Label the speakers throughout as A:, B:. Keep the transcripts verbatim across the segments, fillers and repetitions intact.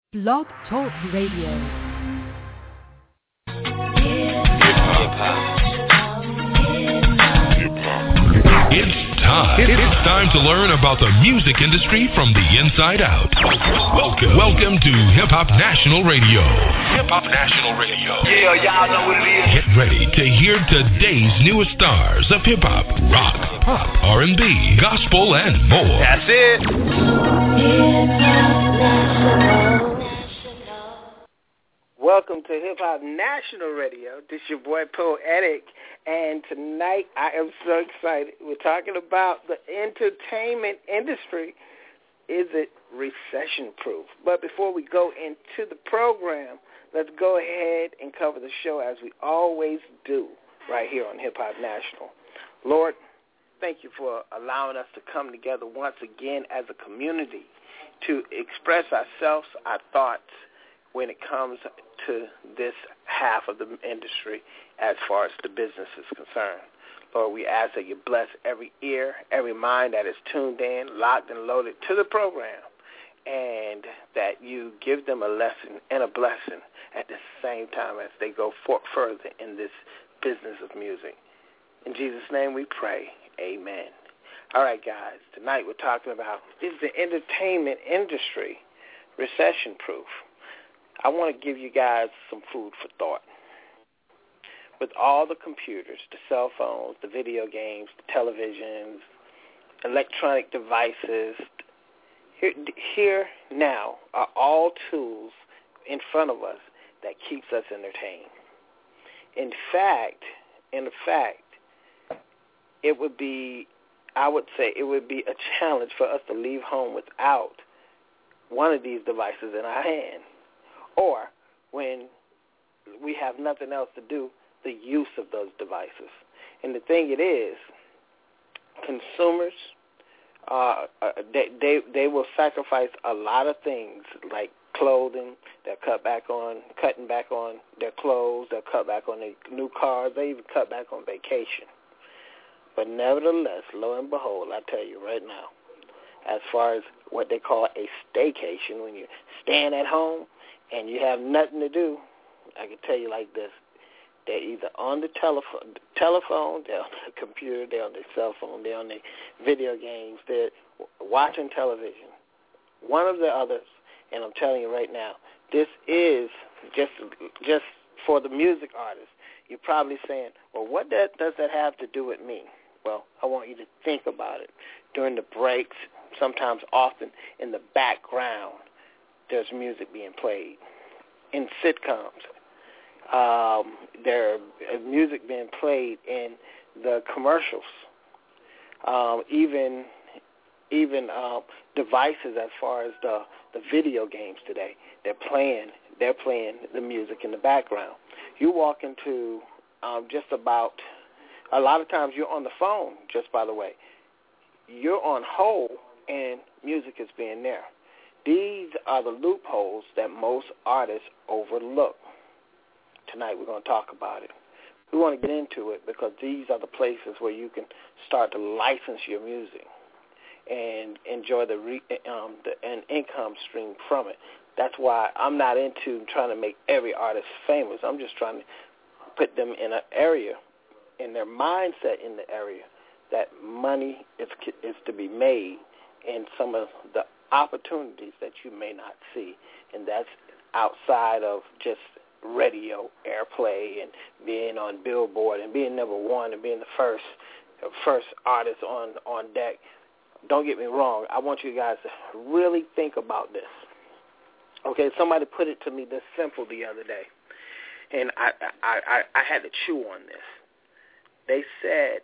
A: Blog Talk Radio.
B: It's time. It's time to learn about the music industry from the inside out. Welcome, welcome to Hip Hop National Radio. Hip Hop National Radio.
C: Yeah, y'all know what it is.
B: Get ready to hear today's newest stars of hip hop, rock, pop, R and B, gospel, and more.
C: That's it.
D: Hip Hop National.
E: Welcome to Hip Hop National Radio. This is your boy Poetic, and tonight I am so excited. We're talking about the entertainment industry. Is it recession-proof? But before we go into the program, let's go ahead and cover the show as we always do right here on Hip Hop National. Lord, thank you for allowing us to come together once again as a community to express ourselves, our thoughts, when it comes to this half of the industry as far as the business is concerned. Lord, we ask that you bless every ear, every mind that is tuned in, locked and loaded to the program, and that you give them a lesson and a blessing at the same time as they go for- further in this business of music. In Jesus' name we pray, amen. All right, guys, tonight we're talking about, is the entertainment industry recession-proof? I want to give you guys some food for thought. With all the computers, the cell phones, the video games, the televisions, electronic devices, here, here now are all tools in front of us that keeps us entertained. In fact, in fact, it would be, I would say, it would be a challenge for us to leave home without one of these devices in our hand. Or when we have nothing else to do, the use of those devices. And the thing it is, consumers, uh, they, they they will sacrifice a lot of things like clothing. They'll cut back on, cutting back on their clothes. They'll cut back on their new cars. They even cut back on vacation. But nevertheless, lo and behold, I tell you right now, as far as what they call a staycation, when you're staying at home and you have nothing to do, I can tell you like this. They're either on the telephone, telephone, they're on the computer, they're on their cell phone, they're on their video games, they're watching television, one of the others. And I'm telling you right now, this is just just for the music artists. You're probably saying, well, what that, does that have to do with me? Well, I want you to think about it. During the breaks, sometimes often in the background, there's music being played. In sitcoms, um, there's music being played in the commercials. Um, even even uh, devices as far as the, the video games today, they're playing they're playing the music in the background. You walk into um, just about, a lot of times you're on the phone, just by the way. You're on hold and music is being there. These are the loopholes that most artists overlook. Tonight we're going to talk about it. We want to get into it because these are the places where you can start to license your music and enjoy the, re, um, the an income stream from it. That's why I'm not into trying to make every artist famous. I'm just trying to put them in an area, in their mindset in the area, that money is is to be made in some of the opportunities that you may not see, and that's outside of just radio airplay and being on Billboard and being number one and being the first first artist on, on deck. Don't get me wrong. I want you guys to really think about this. Okay, somebody put it to me this simple the other day, and I I, I, I had to chew on this. They said,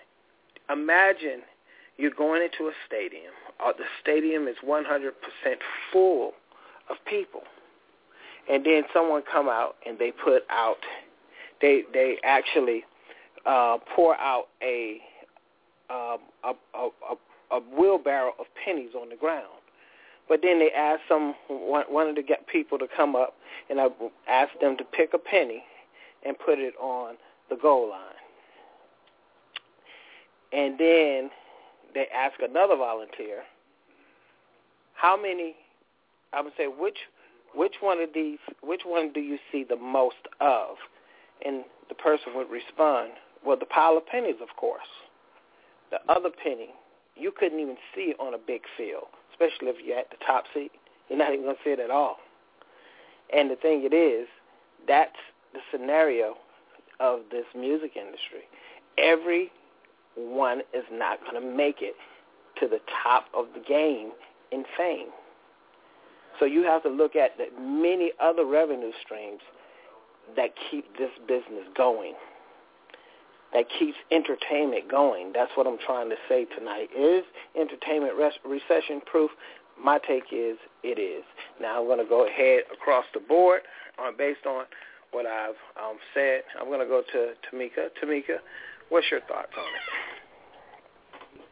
E: imagine you're going into a stadium. Uh, the stadium is one hundred percent full of people. And then someone come out and they put out, they they actually uh, pour out a, um, a, a, a, a wheelbarrow of pennies on the ground. But then they ask some one, one of the people to come up, and I asked them to pick a penny and put it on the goal line. And then they ask another volunteer, how many, I would say, which which one of these, which one do you see the most of? And the person would respond, well, the pile of pennies, of course. The other penny, you couldn't even see it on a big field, especially if you're at the top seat. You're not even going to see it at all. And the thing it is, that's the scenario of this music industry. Everyone is not going to make it to the top of the game in fame. So you have to look at the many other revenue streams that keep this business going, that keeps entertainment going. That's what I'm trying to say tonight. Is entertainment res- recession-proof? My take is it is. Now I'm going to go ahead across the board on, based on what I've um, said. I'm going to go to Tamika. Tamika, what's your thoughts on it?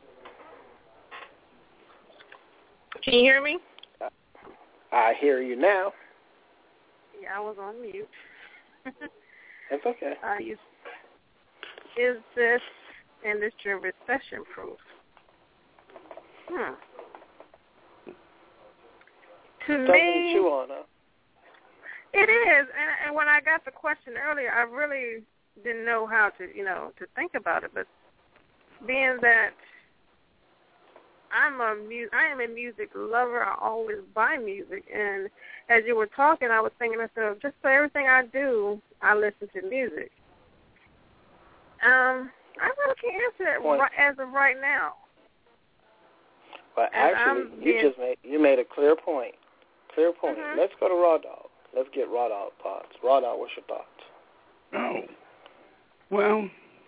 F: Can you hear me?
E: I hear you now.
F: Yeah, I was on mute.
E: That's okay.
F: Uh, you, is this industry recession-proof? Hmm. To
E: Something
F: me,
E: to chew on, huh?
F: it is. And, and when I got the question earlier, I really didn't know how to, you know, to think about it. But being that I'm a mu- I am a music lover, I always buy music. And as you were talking, I was thinking to myself, just for everything I do, I listen to music. Um, I really can't answer that right, as of right now.
E: Well, actually,
F: um,
E: you
F: yeah.
E: just made you made a clear point. Clear point.
F: Mm-hmm.
E: Let's go to Raw Dog. Let's get Raw Dog thoughts. Raw Dog, what's your thoughts?
G: Oh, well,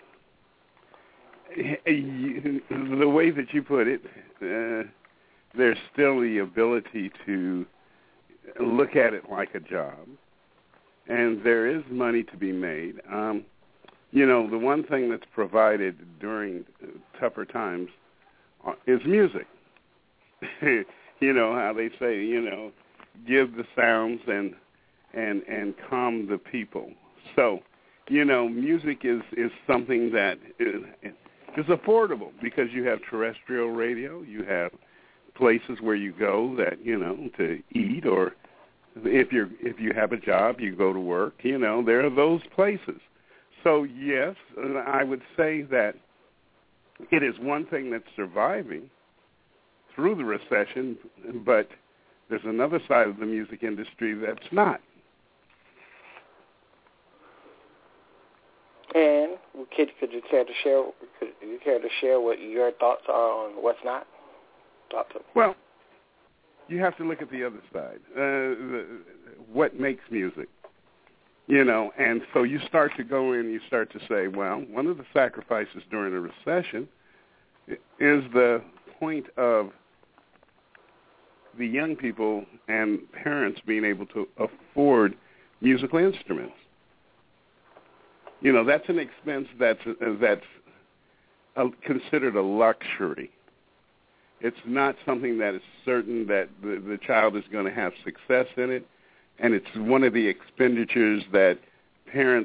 G: the way that you put it, uh, there's still the ability to look at it like a job, and there is money to be made. Um, you know, the one thing that's provided during tougher times is music. You know how they say, you know, give the sounds and and and calm the people. So, you know, music is, is something that is, is affordable because you have terrestrial radio, you have places where you go that, you know, to eat, or if you're if you have a job, you go to work. You know, there are those places. So yes, I would say that it is one thing that's surviving through the recession, but there's another side of the music industry that's not.
E: And could, could you care to share? Could you care to share what your thoughts are on what's not? Talk to me.
G: Well, you have to look at the other side. Uh, the, what makes music? You know, and so you start to go in and you start to say, well, one of the sacrifices during a recession is the point of the young people and parents being able to afford musical instruments. You know, that's an expense that's uh, that's a, considered a luxury. It's not something that is certain that the, the child is going to have success in it, and it's one of the expenditures that parents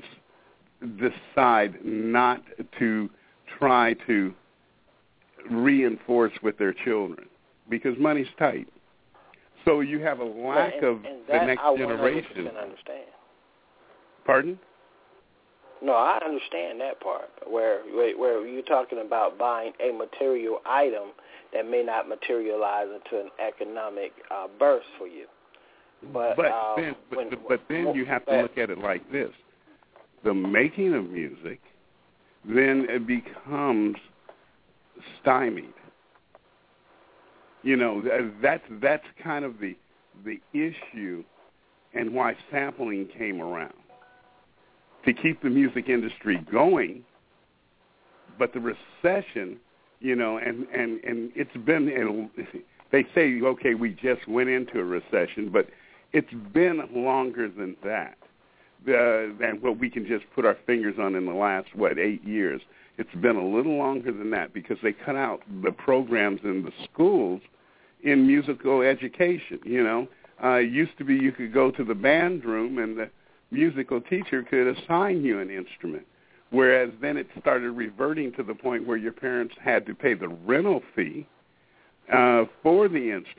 G: decide not to try to reinforce with their children because money's tight. So you have a lack
E: and,
G: of
E: and
G: the next
E: I
G: generation.
E: I understand.
G: Pardon?
E: No, I understand that part where where you're talking about buying a material item that may not materialize into an economic uh, burst for you. But
G: but
E: um,
G: then, but,
E: when,
G: but then you have to look at it like this: the making of music then it becomes stymied. You know, that's that's kind of the the issue, and why sampling came around, to keep the music industry going. But the recession, you know, and and and it's been. They say, okay, we just went into a recession, but it's been longer than that. Uh, than what we can just put our fingers on in the last, what, eight years. It's been a little longer than that because they cut out the programs in the schools in musical education, you know. Uh, it used to be you could go to the band room and the musical teacher could assign you an instrument, whereas then it started reverting to the point where your parents had to pay the rental fee uh, for the instrument.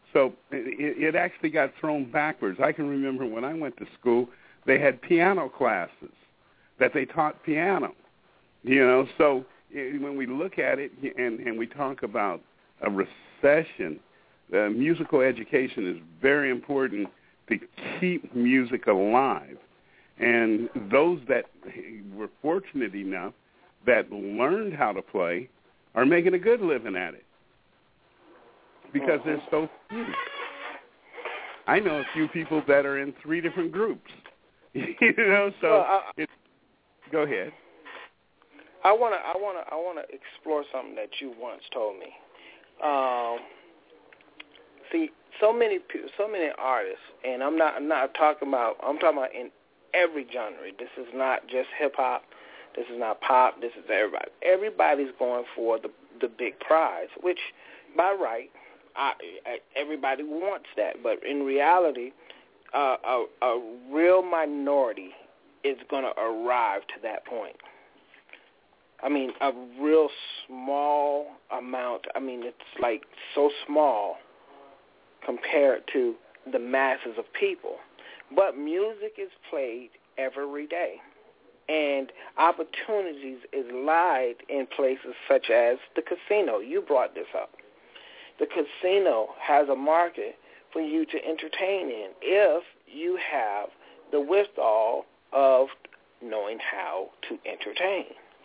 G: So it, it actually got thrown backwards. I can remember when I went to school, they had piano classes that they taught piano. You know, so it, when we look at it and, and we talk about a recession, uh, musical education is very important to keep music alive. And those that were fortunate enough that learned how to play are making a good living at it because there's so few. I know a few people that are in three different groups. You know, so
E: well, I,
G: it's, go ahead.
E: I want to I want to I want to explore something that you once told me. Um, see, so many so many artists, and I'm not I'm not talking about I'm talking about in every genre. This is not just hip hop. This is not pop. This is everybody. Everybody's going for the the big prize, which by right, I, I, everybody wants that. But in reality, uh, a, a real minority is going to arrive to that point. I mean, a real small amount. I mean, it's like so small compared to the masses of people. But music is played every day, and opportunities is lied in places such as the casino. You brought this up. The casino has a market for you to entertain in if you have the wherewithal of knowing how to entertain.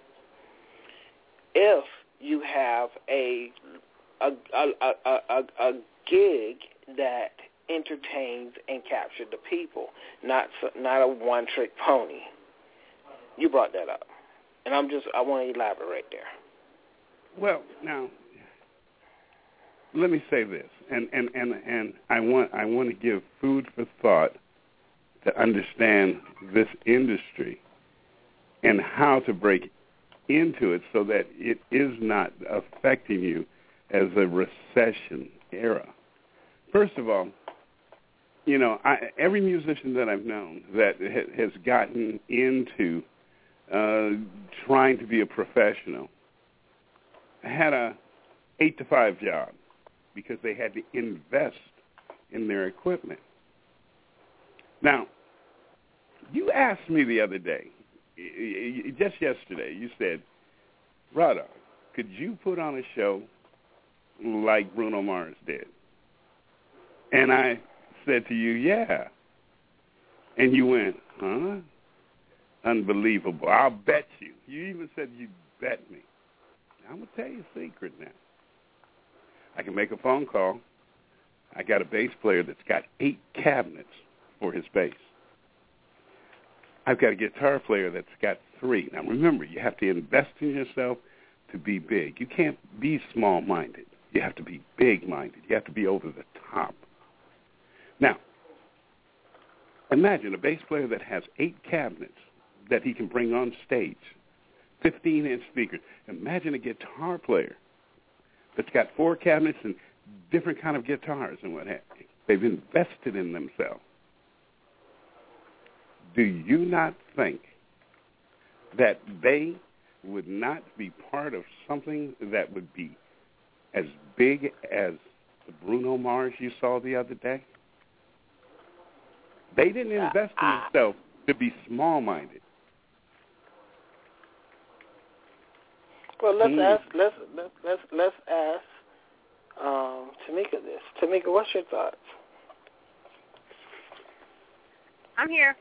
E: If you have a a a a, a, a gig that entertains and captures the people, not not a one-trick pony. You brought that up, and I'm just I want to elaborate there.
G: Well, now let me say this, and and and and I want I want to give food for thought to understand this industry and how to break into it so that it is not affecting you as a recession era. First of all, you know, I, every musician that I've known that ha, has gotten into uh, trying to be a professional had a eight to five job because they had to invest in their equipment. Now, you asked me the other day, just yesterday, you said, Rada, could you put on a show like Bruno Mars did? And I said to you, yeah. And you went, huh? Unbelievable. I'll bet you. You even said you'd bet me. I'm going to tell you a secret now. I can make a phone call. I got a bass player that's got eight cabinets for his bass. I've got a guitar player that's got three. Now, remember, you have to invest in yourself to be big. You can't be small-minded. You have to be big-minded. You have to be over the top. Now, imagine a bass player that has eight cabinets that he can bring on stage, fifteen-inch speakers. Imagine a guitar player that's got four cabinets and different kind of guitars and what have you. They've invested in themselves. Do you not think that they would not be part of something that would be as big as the Bruno Mars you saw the other day? They didn't invest in themselves to be small-minded.
E: Well, let's
G: mm.
E: ask. Let's let's let's, let's ask um, Tamika this. Tamika, what's your thoughts?
F: I'm here.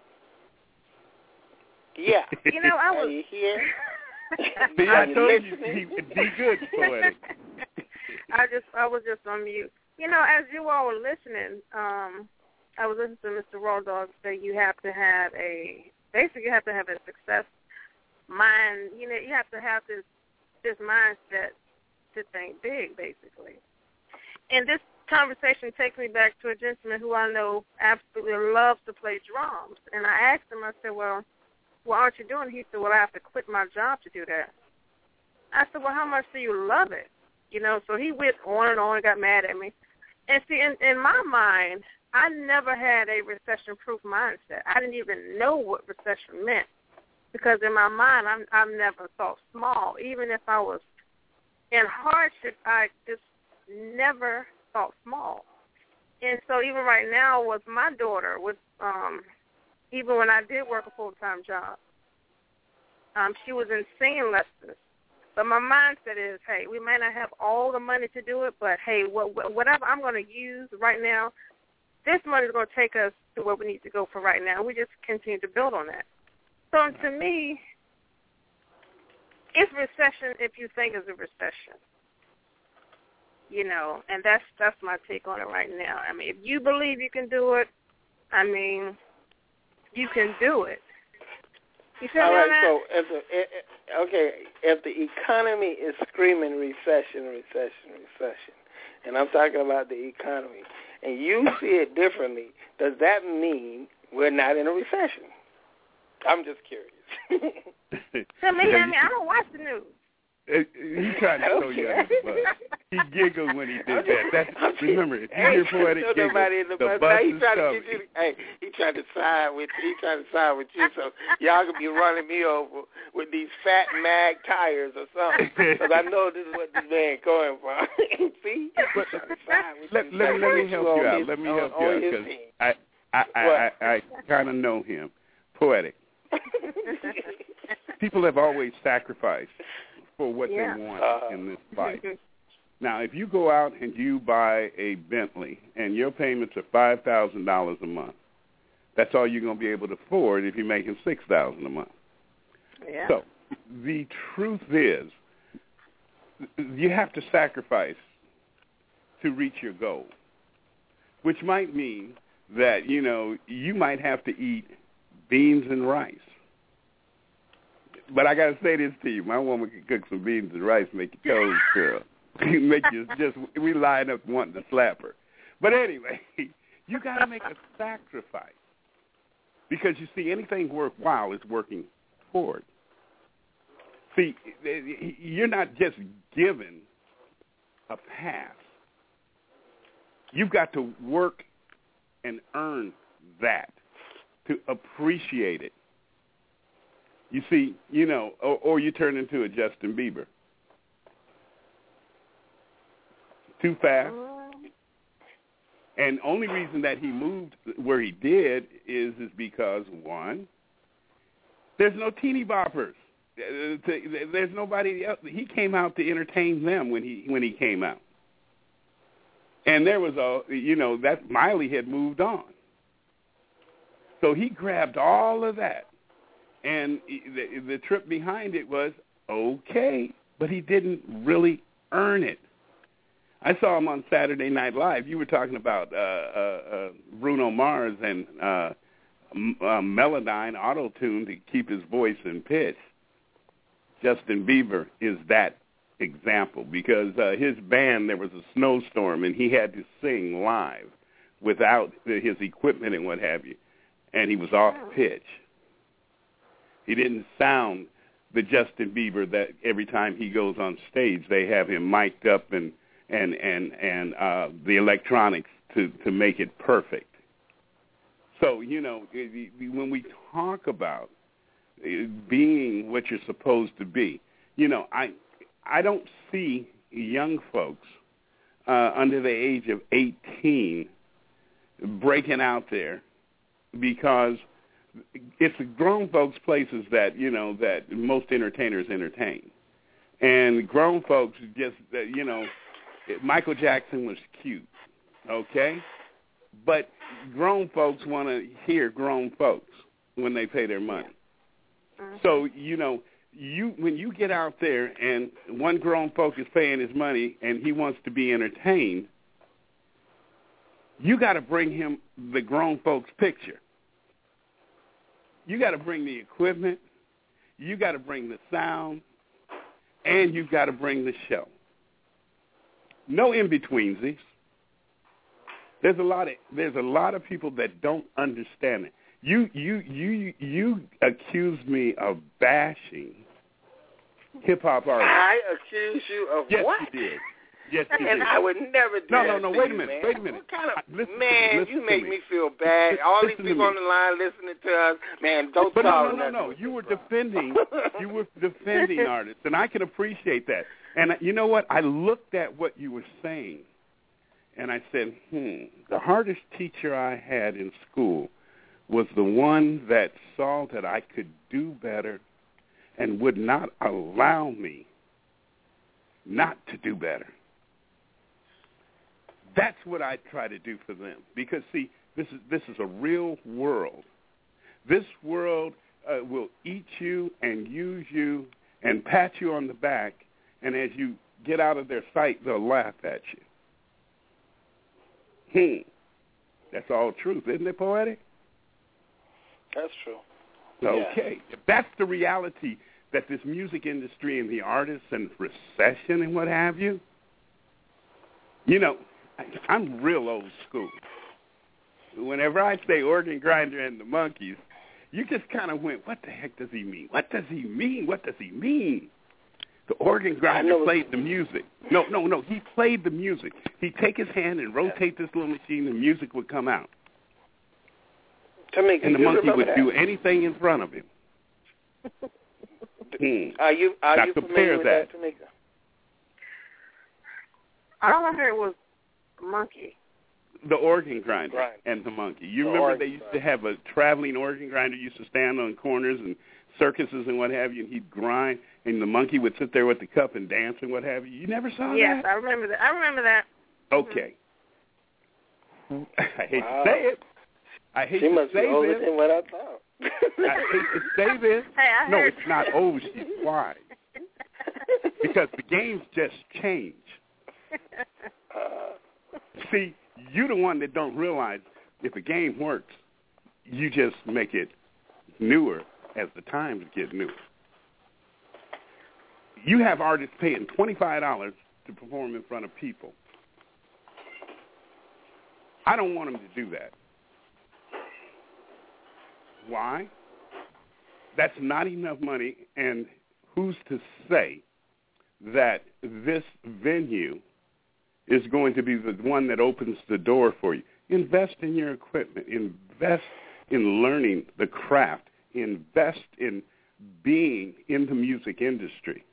E: Yeah.
F: You know, I was.
E: Are you here?
G: See, I told you he would be good poetic.
F: I just, I was just on mute. You know, as you all were listening, um, I was listening to Mister Raw Dog say you have to have a, basically you have to have a success mind. You know, you have to have this, this mindset to think big, basically. And this conversation takes me back to a gentleman who I know absolutely loves to play drums. And I asked him, I said, well, what aren't you doing? He said, well, I have to quit my job to do that. I said, well, how much do you love it? You know, so he went on and on and got mad at me. And see, in, in my mind, I never had a recession-proof mindset. I didn't even know what recession meant because in my mind, I'm, I've never thought small. Even if I was in hardship, I just never thought small. and so even right now with my daughter, with um, even when I did work a full-time job, um, she was in singing lessons. But my mindset is, hey, we may not have all the money to do it, but, hey, what, whatever I'm going to use right now, this money is going to take us to where we need to go for right now. We just continue to build on that. So to me, it's recession if you think it's a recession. You know, and that's that's my take on it right now. I mean, if you believe you can do it, I mean, you can do it. You feel
E: All
F: me
E: right,
F: on that?
E: so if the, okay, if the economy is screaming recession, recession, recession, and I'm talking about the economy, and you see it differently, does that mean we're not in a recession? I'm just curious.
F: Tell me, I mean, I don't watch the news.
G: He tried to throw you under the bus. He giggled when he did that. That's, remember, if you hear Poetic giggle,
E: the,
G: the
E: bus,
G: bus
E: he
G: is
E: tried to
G: coming.
E: get you. Hey, he tried to side with he tried to side with you, so y'all could be running me over with these fat mag tires or something. Because I know this is what this man going for. See,
G: but, let, let, let me help you out. Let me help you out because I I I, I, I kind of know him. Poetic. People have always sacrificed for what
F: yeah.
G: they want uh, in this life. Now, if you go out and you buy a Bentley and your payments are five thousand dollars a month, that's all you're going to be able to afford if you're making six thousand dollars a month.
F: Yeah.
G: So the truth is you have to sacrifice to reach your goal, which might mean that, you know, you might have to eat beans and rice. But I got to say this to you. My woman can cook some beans and rice, make your toes curl. Make you just, we line up wanting to slap her. But anyway, you got to make a sacrifice. Because, you see, anything worthwhile is working toward. See, you're not just given a pass. You've got to work and earn that to appreciate it. You see, you know, or, or you turn into a Justin Bieber. Too fast. And only reason that he moved where he did is is because, one, there's no teeny boppers. There's nobody else. He came out to entertain them when he when he came out. And there was a, you know, that Miley had moved on. So he grabbed all of that. And the, the trip behind it was okay, but he didn't really earn it. I saw him on Saturday Night Live. You were talking about uh, uh, uh, Bruno Mars and uh, m- uh, Melodyne auto-tune to keep his voice in pitch. Justin Bieber is that example because uh, his band, there was a snowstorm, and he had to sing live without his equipment and what have you, and he was off pitch. He didn't sound the Justin Bieber that every time he goes on stage they have him mic'd up and and and and uh, the electronics to to make it perfect. So you know when we talk about being what you're supposed to be, you know I I don't see young folks uh, under the age of eighteen breaking out there because it's the grown folks' places that, you know, that most entertainers entertain. And grown folks just, you know, Michael Jackson was cute, okay? But grown folks want to hear grown folks when they pay their money. Uh-huh. So, you know, you when you get out there and one grown folk is paying his money and he wants to be entertained, you got to bring him the grown folks picture. You got to bring the equipment, you got to bring the sound, and you've got to bring the show. No in-betweensies. There's a lot of there's a lot of people that don't understand it. You you you you accused me of bashing hip hop artists.
E: I accuse you of
G: yes,
E: what?
G: Yes, you did. Yes, you
E: and
G: did.
E: I would never do
G: no,
E: that.
G: No, no, no.
E: to
G: Wait
E: you,
G: a minute.
E: Man.
G: Wait a minute.
E: What kind of
G: listen
E: man?
G: me,
E: You make
G: me.
E: me feel bad. All
G: listen
E: these people on the line listening to us, man. Don't
G: but
E: start.
G: no, no, no, no. You were defending. You were defending artists, and I can appreciate that. And you know what? I looked at what you were saying, and I said, hmm, the hardest teacher I had in school was the one that saw that I could do better and would not allow me not to do better. That's what I try to do for them. Because, see, this is this is a real world. This world uh, will eat you and use you and pat you on the back, and as you get out of their sight, they'll laugh at you. Hmm. That's all truth, isn't it, Poetic?
E: That's true.
G: Okay.
E: Yeah.
G: If that's the reality that this music industry and the artists and recession and what have you, you know, I, I'm real old school. Whenever I say Organ Grinder and the Monkees, you just kind of went, what the heck does he mean? What does he mean? What does he mean? The organ grinder played the music. No, no, no. He played the music. He'd take his hand and rotate this little machine, and music would come out.
E: Tamika,
G: and the
E: you
G: monkey would
E: that?
G: do anything in front of him. hmm.
E: Are you are
G: now
E: you
G: compare
E: familiar with
G: that,
E: that, Tamika?
F: I don't know if it was a monkey.
G: The organ grinder
E: Grind.
G: and the monkey. You
E: The
G: remember
E: organ
G: they used
E: grinder.
G: to have a traveling organ grinder used to stand on corners and circuses and what have you, and he'd grind, and the monkey would sit there with the cup and dance and what have you. You never saw
F: Yes,
G: that?
F: I remember that. I remember that.
G: Okay. I hate
E: Wow.
G: to say it. I hate
E: She
G: to
E: must
G: say
E: be older
G: this.
E: than what I thought.
G: I hate to say this.
F: Hey, I
G: no,
F: heard.
G: it's not old. She's wise. Because the games just change.
E: Uh,
G: See, you're the one that don't realize if a game works, you just make it newer as the times get newer. You have artists paying twenty-five dollars to perform in front of people. I don't want them to do that. Why? That's not enough money, and who's to say that this venue is going to be the one that opens the door for you? Invest in your equipment. Invest in learning the craft. Invest in being in the music industry.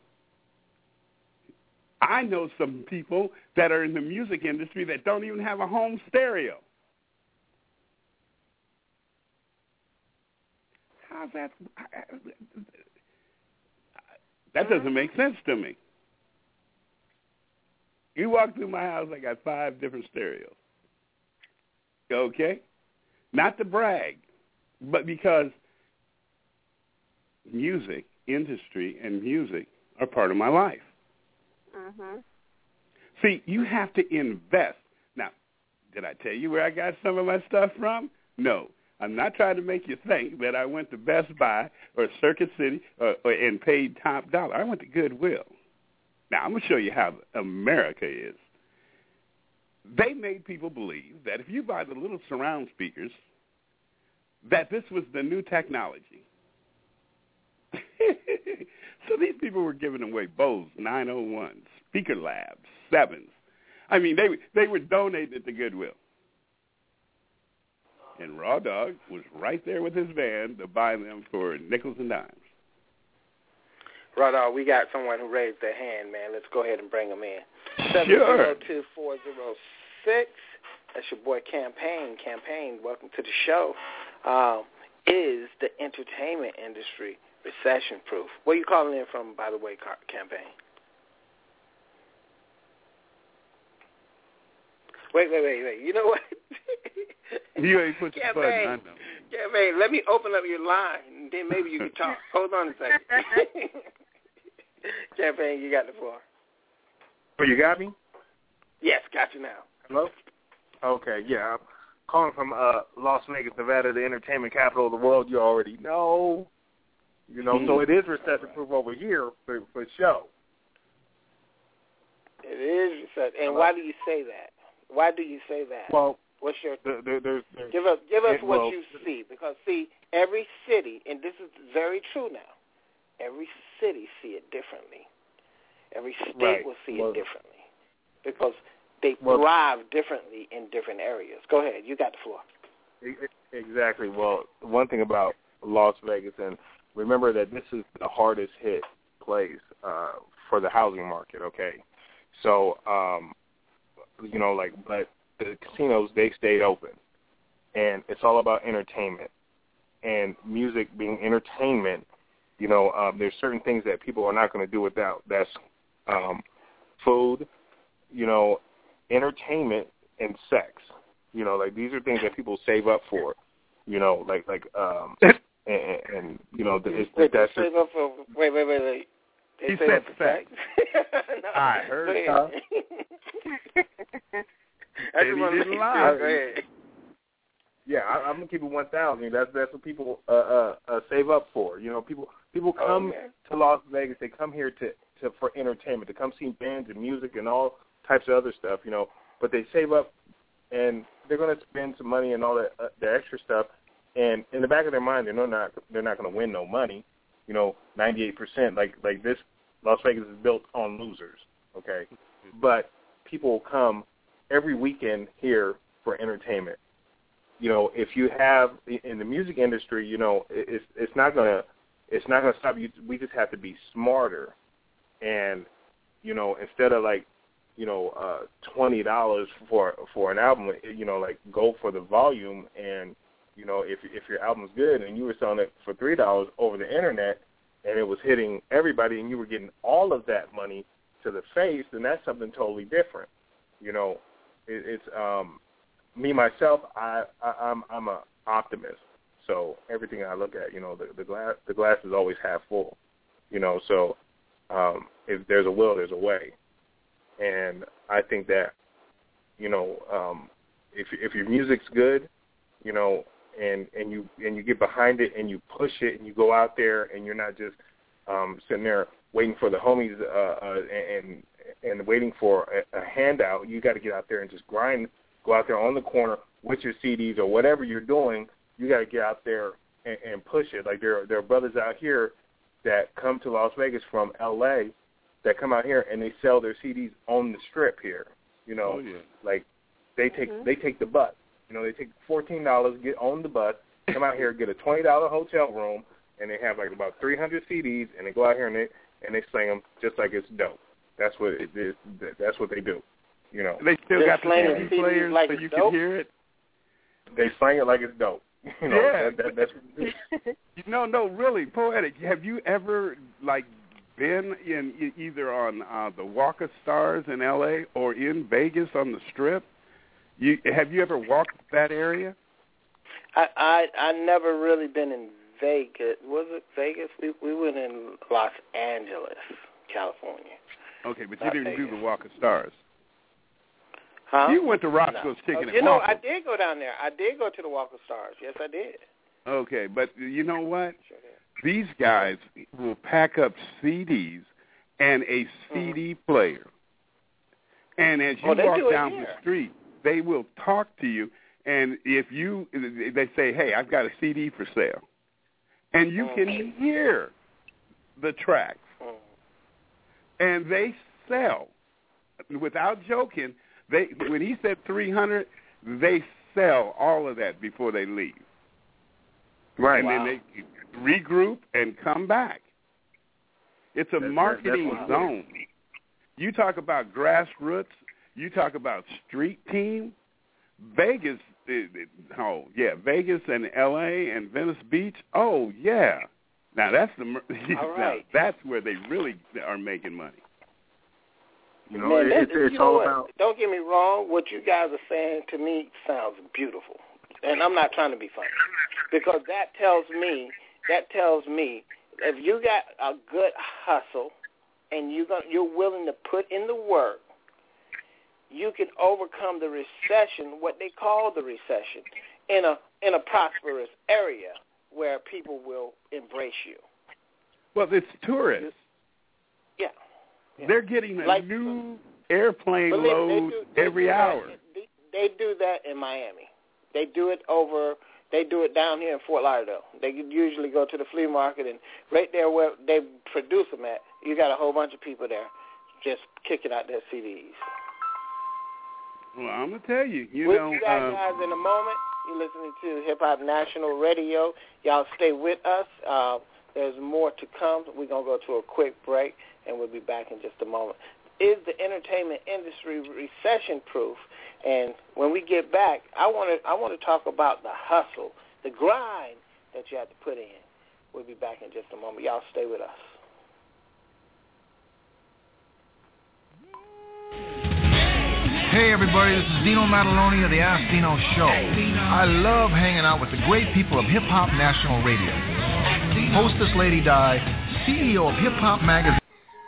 G: I know some people that are in the music industry that don't even have a home stereo. How's that? That doesn't make sense to me. You walk through my house, I got five different stereos. Okay? Not to brag, but because music, industry, and music are part of my life.
F: Mhm.
G: See, you have to invest. Now, did I tell you where I got some of my stuff from? No. I'm not trying to make you think that I went to Best Buy or Circuit City or, or, and paid top dollar. I went to Goodwill. Now, I'm going to show you how America is. They made people believe that if you buy the little surround speakers, that this was the new technology. So these people were giving away Bose nine oh ones, Speaker Labs, sevens. I mean, they they were donating it to Goodwill. And Raw Dog was right there with his van to buy them for nickels and dimes.
E: Raw Dog, we got someone who raised their hand, man. Let's go ahead and bring them in.
G: Sure.
E: seven zero two four zero six. That's your boy Campaign. Campaign, welcome to the show. Um, is the entertainment industry recession-proof? Where are you calling in from, by the way, Campaign? Wait, wait, wait, wait. You know what?
G: You ain't put your button, I know.
E: Campaign, let me open up your line, and then maybe you can talk. Hold on a second. Campaign, you got the floor.
H: Oh, you got me?
E: Yes, got you now.
H: Hello? Okay, yeah. I'm calling from uh, Las Vegas, Nevada, the entertainment capital of the world. You already know. You know, so it is recession-proof over here for, for show.
E: It is recession. And why do you say that? Why do you say that?
H: Well,
E: what's your
H: there, there, there's, there's
E: give us give us
H: it,
E: what
H: well,
E: you see, because see, every city, and this is very true now. Every city see it differently. Every state
H: right.
E: will see
H: well,
E: it differently because they
H: well,
E: thrive differently in different areas. Go ahead, you got the floor.
H: Exactly. Well, one thing about Las Vegas, and remember that this is the hardest hit place uh, for the housing market. Okay, so um, you know, like, but the casinos, they stayed open. And it's all about entertainment. And music being entertainment, you know, um, there's certain things that people are not going to do without. That's um, food, you know, entertainment, and sex. You know, like, these are things that people save up for. You know, like, like, um, and, and you know, it's,
E: wait,
H: that's
E: save up for, wait, wait, wait, wait. They
G: he
E: save
G: said
E: up for sex.
G: no, I heard
E: that. I
G: and he didn't lie.
E: Go ahead.
H: Yeah, I, I'm gonna keep it one thousand. That's that's what people uh, uh, uh, save up for. You know, people people come
E: okay.
H: to Las Vegas. They come here to, to for entertainment, to come see bands and music and all types of other stuff. You know, but they save up and they're gonna spend some money and all that uh, the extra stuff. And in the back of their mind, they're not they're not gonna win no money. You know, ninety-eight percent like like this Las Vegas is built on losers. Okay, but people come every weekend here for entertainment. You know, if you have in the music industry, you know, it's it's not gonna it's not gonna stop you. We just have to be smarter, and you know, instead of like, you know, uh, twenty dollars for for an album, you know, like go for the volume, and you know, if if your album's good and you were selling it for three dollars over the internet, and it was hitting everybody, and you were getting all of that money to the face, then that's something totally different. You know, it, it's um. Me myself, I, I I'm I'm a optimist. So everything I look at, you know, the, the glass the glass is always half full. You know, so um, if there's a will, there's a way. And I think that, you know, um, if if your music's good, you know, and, and you and you get behind it and you push it and you go out there and you're not just um, sitting there waiting for the homies uh, uh, and and waiting for a, a handout. You got to get out there and just grind. Go out there on the corner with your C Ds or whatever you're doing. You got to get out there and, and push it. Like there, there are brothers out here that come to Las Vegas from L A that come out here and they sell their C Ds on the strip here. You know,
G: oh, yeah.
H: like they take
F: mm-hmm.
H: they take the bus. You know, they take fourteen dollars, get on the bus, come out here, get a twenty dollar hotel room, and they have like about three hundred C Ds, and they go out here and they and they sing them just like it's dope. That's what it is. That's what they do. You know,
G: they still
E: They're
G: got the C D players
E: like
G: so you
E: dope.
G: can hear it.
H: They sing it like it's dope. You know,
G: yeah,
H: that, that, that's what they do.
G: no, no, really, Poetic. Have you ever like been in either on uh, the Walk of Stars in L A or in Vegas on the Strip? You have you ever walked that area?
E: I I I never really been in Vegas. Was it Vegas? We we went in Los Angeles, California.
G: Okay, but
E: Not
G: you didn't
E: Vegas.
G: do the Walk of Stars.
E: Huh?
G: You went to Roscoe's
E: no.
G: Chicken
E: oh,
G: and
E: You know,
G: Waffles.
E: I did go down there. I did go to the Walk of Stars. Yes, I did.
G: Okay, but you know what?
E: Sure did.
G: These guys will pack up C Ds and a C D mm-hmm. player. And as you
E: oh,
G: walk down
E: here.
G: the street, they will talk to you. And if you, they say, hey, I've got a C D for sale. And you mm-hmm. can hear the tracks.
E: Mm-hmm.
G: And they sell. Without joking, they when he said three hundred, they sell all of that before they leave.
H: Right.
G: And
E: wow.
G: then they regroup and come back. It's a
H: that's,
G: marketing
H: that's
G: zone. You talk about grassroots. You talk about street team. Vegas, it, it, oh, yeah, Vegas and L A and Venice Beach, oh, yeah. Now, that's the
E: all right.
G: now, that's where they really are making money.
H: You know,
E: Man,
H: it,
E: that,
H: it's, it's
E: you know
H: all
E: what?
H: about.
E: Don't get me wrong. What you guys are saying to me sounds beautiful, and I'm not trying to be funny, because that tells me that tells me if you got a good hustle and you got you're willing to put in the work, you can overcome the recession, what they call the recession, in a in a prosperous area where people will embrace you.
G: Well, it's tourists.
E: Yeah. Yeah.
G: They're getting a
E: like,
G: new airplane
E: believe,
G: load
E: they do, they
G: every
E: do
G: hour.
E: That, they, they do that in Miami. They do it over. They do it down here in Fort Lauderdale. They usually go to the flea market, and right there where they produce them at, you got a whole bunch of people there just kicking out their C Ds.
G: Well, I'm gonna tell you, you
E: we'll
G: know.
E: be back,
G: uh,
E: guys, in a moment. You're listening to Hip Hop National Radio. Y'all stay with us. Uh, there's more to come. We're gonna go to a quick break, and we'll be back in just a moment. is the entertainment industry recession-proof? And when we get back, I want to I want to talk about the hustle, the grind that you have to put in. We'll be back in just a moment. Y'all stay with us.
I: Hey everybody, this is Dino Mataloni of the Ask Dino Show. I love hanging out with the great people of Hip Hop National Radio. Hostess Lady Di, C E O of Hip Hop Magazine.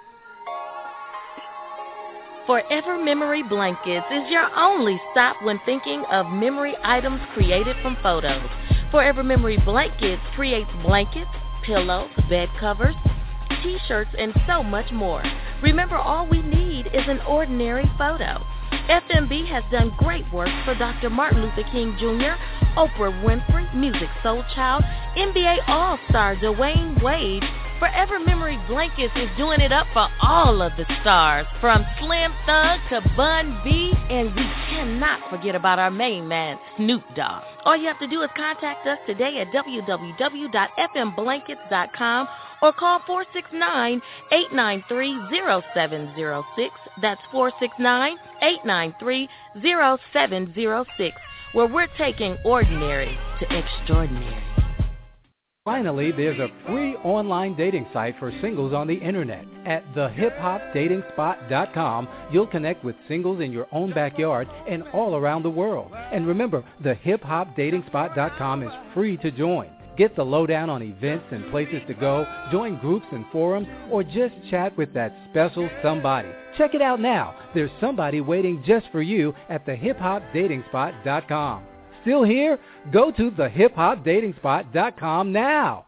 J: Forever Memory Blankets is your only stop when thinking of memory items created from photos. Forever Memory Blankets creates blankets, pillows, bed covers, t-shirts, and so much more. Remember, all we need is an ordinary photo. F M B has done great work for Doctor Martin Luther King Junior, Oprah Winfrey, Music Soul Child, N B A All-Star Dwayne Wade. Forever Memory Blankets is doing it up for all of the stars, from Slim Thug to Bun B, and we cannot forget about our main man, Snoop Dogg. All you have to do is contact us today at w w w dot f m blankets dot com or call four six nine, eight nine three, zero seven zero six. That's four six nine, eight nine three, zero seven zero six, where we're taking ordinary to extraordinary.
K: Finally, there's a free online dating site for singles on the internet. At the hip hop dating spot dot com, you'll connect with singles in your own backyard and all around the world. And remember, the hip hop dating spot dot com is free to join. Get the lowdown on events and places to go, join groups and forums, or just chat with that special somebody. Check it out now. There's somebody waiting just for you at the hip hop dating spot dot com. Still here? Go to the hip hop dating spot dot com now.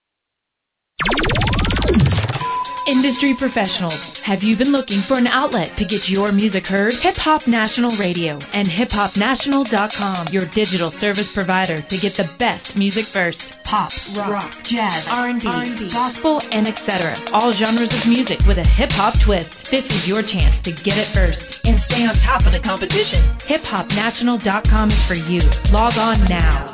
L: Industry professionals, have you been looking for an outlet to get your music heard? Hip Hop National Radio and hip hop national dot com, your digital service provider to get the best music first. Pop, rock, rock jazz, R and B, R and B, gospel, and et cetera. All genres of music with a hip-hop twist. This is your chance to get it first and stay on top of the competition. hip hop national dot com is for you. Log on now.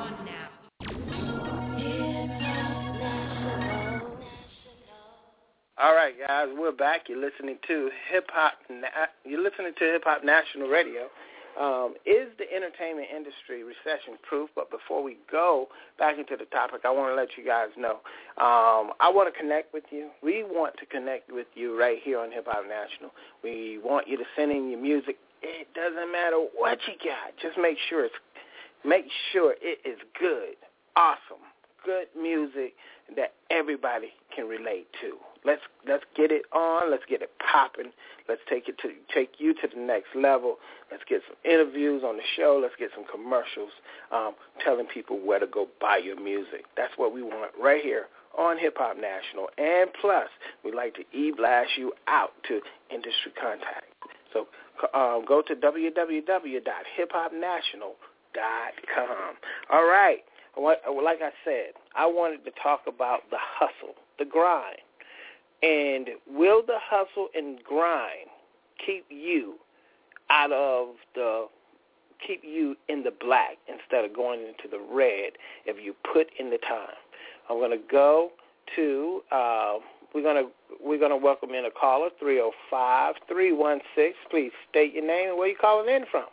E: All right, guys, we're back. You're listening to Hip Hop. You're listening to Hip Hop National Radio. Um, is the entertainment industry recession-proof? But before we go back into the topic, I want to let you guys know. Um, I want to connect with you. We want to connect with you right here on Hip Hop National. We want you to send in your music. It doesn't matter what you got. Just make sure it's make sure it is good, awesome, good music that everybody can relate to. Let's let's get it on. Let's get it popping. Let's take it to take you to the next level. Let's get some interviews on the show. Let's get some commercials um, telling people where to go buy your music. That's what we want right here on Hip Hop National. And plus, we like to e-blast you out to industry contacts. So um, go to w w w dot hip hop national dot com. All right. Like I said, I wanted to talk about the hustle, the grind. And will the hustle and grind keep you out of the, keep you in the black instead of going into the red if you put in the time? I'm going to go to, uh, we're going to we're going to welcome in a caller, three oh five, three one six. Please state your name and where you're calling in from.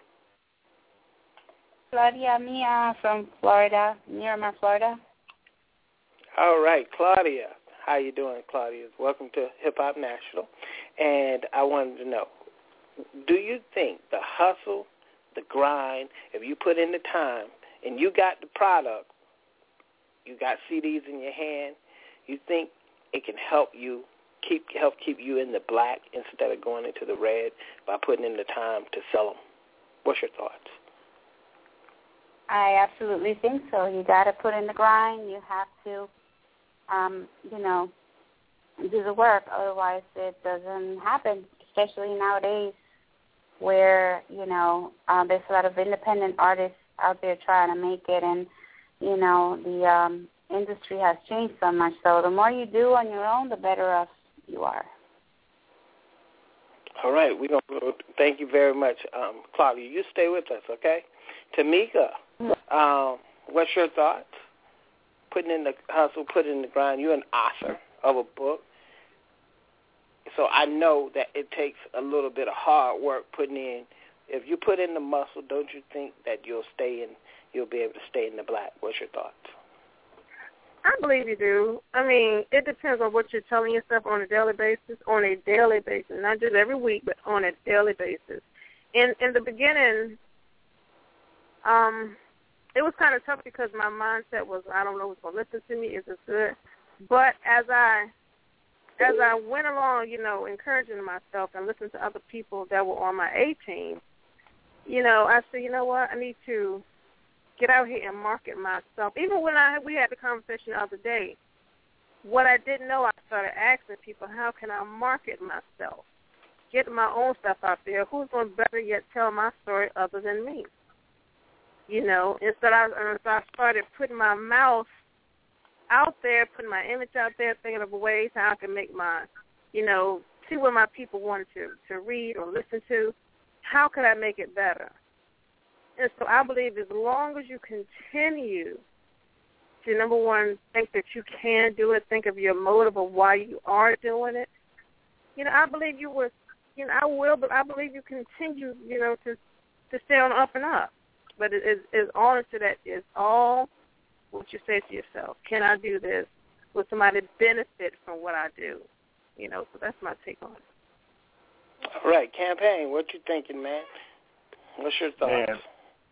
M: Claudia Mia from Florida, Miramar, Florida.
E: All right, Claudia. How you doing, Claudia? Welcome to Hip Hop National. And I wanted to know, do you think the hustle, the grind, if you put in the time and you got the product, you got C Ds in your hand, you think it can help you keep help keep you in the black instead of going into the red by putting in the time to sell them? What's your thoughts?
M: I absolutely think so. You got to put in the grind. You have to, um, you know, do the work. Otherwise, it doesn't happen, especially nowadays where, you know, um, there's a lot of independent artists out there trying to make it, and, you know, the um, industry has changed so much. So the more you do on your own, the better off you are.
E: All right. We're gonna, thank you very much, um, Claudia. You stay with us, okay? Tamika, um, what's your thoughts? Putting in the hustle, putting in the grind. You're an author of a book. So I know that it takes a little bit of hard work putting in. If you put in the muscle, don't you think that you'll stay in, you'll be able to stay in the black? What's your thoughts?
F: I believe you do. I mean, it depends on what you're telling yourself on a daily basis, on a daily basis, not just every week, but on a daily basis. In in the beginning, um, it was kind of tough because my mindset was, I don't know who's going to listen to me, is this good? But as I as I went along, you know, encouraging myself and listening to other people that were on my A team, you know, I said, you know what, I need to get out here and market myself. Even when I we had the conversation the other day, what I didn't know, I started asking people, how can I market myself? Get my own stuff out there. Who's going to better yet tell my story other than me? You know, instead I, and so I started putting my mouth out there, putting my image out there, thinking of ways how I can make my, you know, see what my people wanted to, to read or listen to. How could I make it better? And so I believe as long as you continue to, number one, think that you can do it, think of your motive of why you are doing it, you know, I believe you will, you know, I will, but I believe you continue, you know, to to stay on the up and up. But it is, is all into that is all what you say to yourself. Can I do this? Will somebody benefit from what I do? You know, so that's my take on it.
E: All right, Campaign, what you thinking, man? What's your thoughts?
H: Man.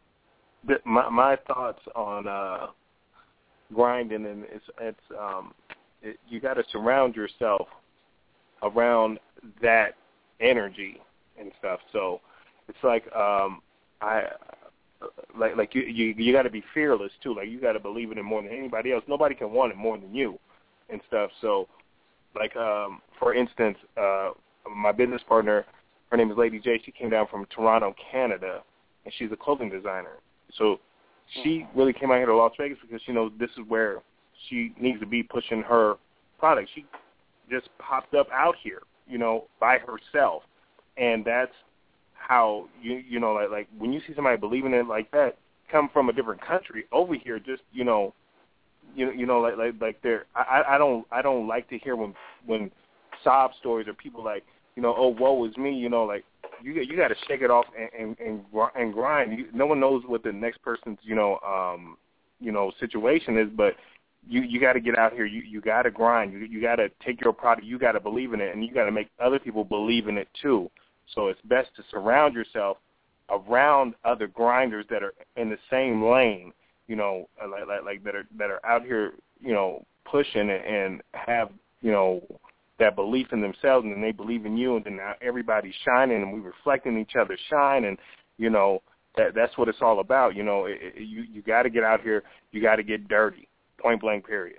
H: My my thoughts on uh, grinding, and it's it's um, it, you got to surround yourself around that energy and stuff. So it's like um, I like like you you, you got to be fearless too. Like you got to believe in it more than anybody else. Nobody can want it more than you and stuff. So like um, for instance, uh, my business partner, her name is Lady J. She came down from Toronto, Canada, and she's a clothing designer. So she really came out here to Las Vegas because she knows this is where she needs to be pushing her product. She just popped up out here, you know, by herself. And that's how, you you know, like, like when you see somebody believing in it like that, come from a different country over here, just, you know, you know, you know, like like like they're I, I don't I don't like to hear when when sob stories or people like, you know, oh, woe is me, you know, like you you got to shake it off and and and, and grind. You, no one knows what the next person's, you know, um, you know, situation is, but you you got to get out here. You you got to grind. You you got to take your product. You got to believe in it, and you got to make other people believe in it too. So it's best to surround yourself around other grinders that are in the same lane, you know, like like, like that are that are out here, you know, pushing and have, you know, that belief in themselves, and then they believe in you, and then now everybody's shining, and we reflecting each other's shine, and you know that that's what it's all about. You know, it, it, you you got to get out here, you got to get dirty, point blank, period.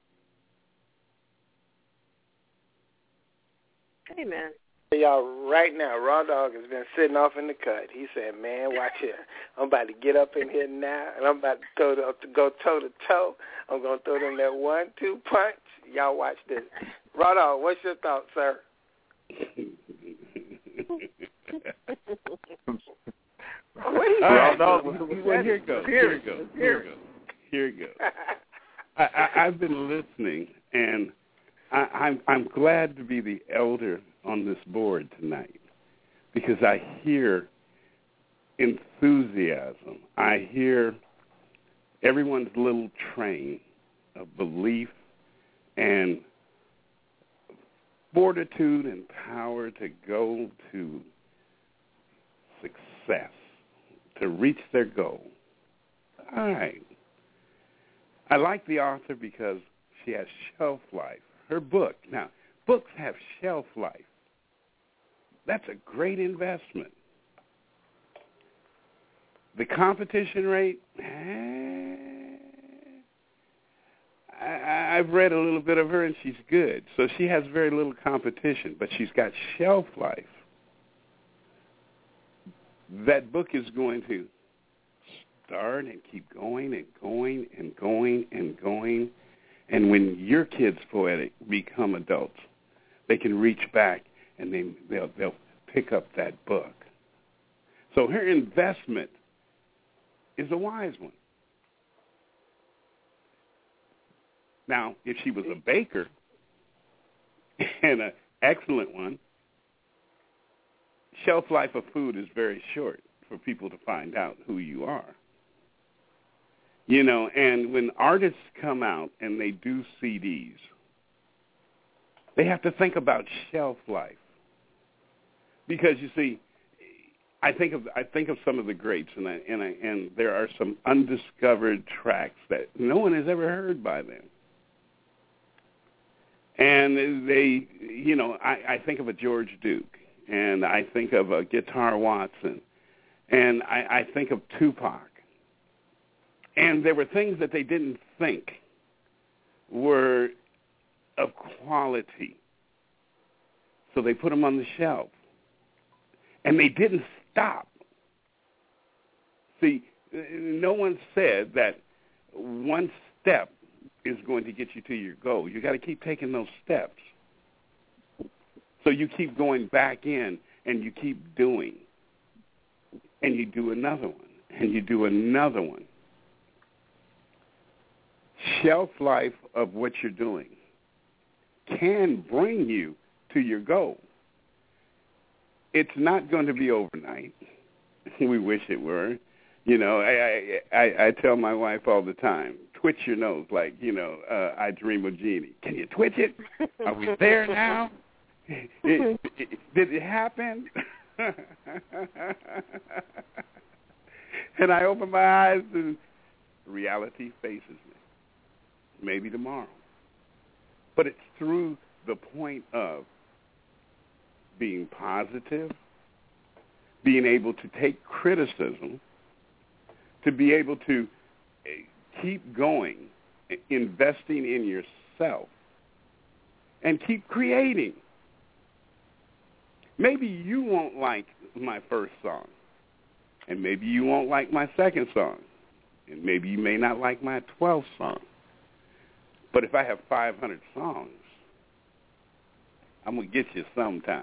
F: Amen.
E: Y'all, right now, Raw Dog has been sitting off in the cut. He said, man, watch here. I'm about to get up in here now, and I'm about to, throw the, to go toe-to-toe. I'm going to throw them that one two punch. Y'all watch this. Raw Dog, what's your thoughts, sir?
G: Raw Dog, well, here it goes. Here it goes. Here it goes. Here it goes. I, I, I've been listening, and I, I'm, I'm glad to be the elder on this board tonight because I hear enthusiasm. I hear everyone's little train of belief and fortitude and power to go to success, to reach their goal. All right. I like the author because she has shelf life. Her book. Now, books have shelf life. That's a great investment. The competition rate, eh, I, I've read a little bit of her, and she's good. So she has very little competition, but she's got shelf life. That book is going to start and keep going and going and going and going. And when your kids, Poetic, become adults, they can reach back and they, they'll, they'll pick up that book. So her investment is a wise one. Now, if she was a baker and a excellent one. Shelf life of food is very short for people to find out who you are. You know, and when artists come out and they do C Ds, they have to think about shelf life. Because you see, I think of I think of some of the greats, and I, and I, and there are some undiscovered tracks that no one has ever heard by them. And they, you know, I, I think of a George Duke, and I think of a Guitar Watson, and I, I think of Tupac. And there were things that they didn't think were of quality. So they put them on the shelf. And they didn't stop. See, no one said that one step is going to get you to your goal. You got to keep taking those steps. So you keep going back in and you keep doing. And you do another one. And you do another one. Shelf life of what you're doing can bring you to your goal. It's not going to be overnight. We wish it were. You know, I, I I tell my wife all the time, twitch your nose like, you know, uh, I dream of Jeannie. Can you twitch it? Are we there now? It, it, did it happen? And I open my eyes and reality faces me. Maybe tomorrow. But it's through the point of being positive, being able to take criticism, to be able to keep going, investing in yourself, and keep creating. Maybe you won't like my first song, and maybe you won't like my second song, and maybe you may not like my twelfth song. But if I have five hundred songs, I'm going to get you sometime.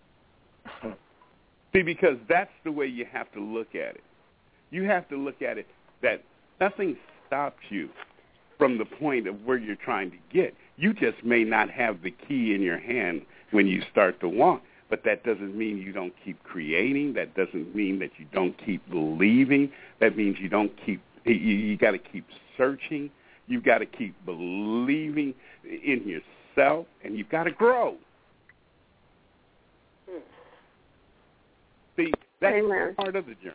G: See, because that's the way you have to look at it. You have to look at it that nothing stops you from the point of where you're trying to get. You just may not have the key in your hand when you start to walk, but that doesn't mean you don't keep creating. That doesn't mean that you don't keep believing. That means you don't keep, you, you got to keep searching. You've got to keep believing in yourself, and you've got to grow. Hmm. See, that's Amen. Part of the journey.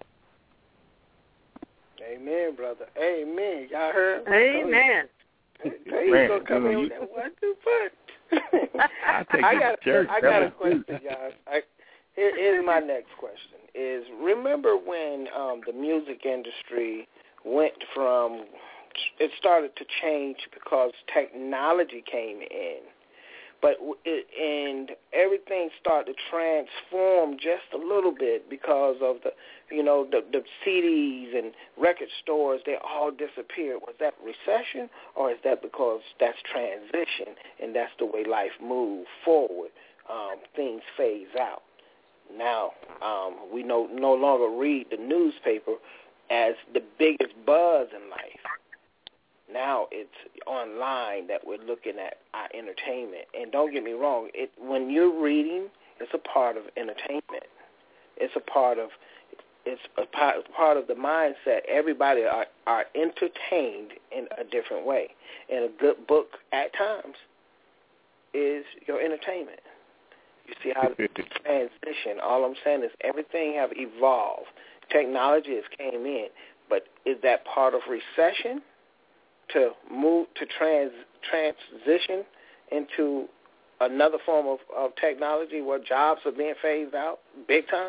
E: Amen, brother. Amen. Y'all heard?
F: Amen.
E: There you go. Come in with that one, two, punch.
G: I, take
E: I got,
G: church,
E: I got a question, guys. I, here, here's my next question: Is remember when um, the music industry went from it started to change because technology came in, but it, and everything started to transform just a little bit because of the, you know, the, the C Ds and record stores, they all disappeared. Was that recession, or is that because that's transition and that's the way life moved forward? Um, things phase out. Now um, we no no longer read the newspaper as the biggest buzz in life. Now it's online that we're looking at our entertainment. And don't get me wrong, it, when you're reading, it's a part of entertainment. It's a part of it's a part, part of the mindset. Everybody are, are entertained in a different way. And a good book at times is your entertainment. You see how the transition, all I'm saying is everything have evolved. Technology has came in. But is that part of recession? To move to trans transition into another form of, of technology where jobs are being phased out big time?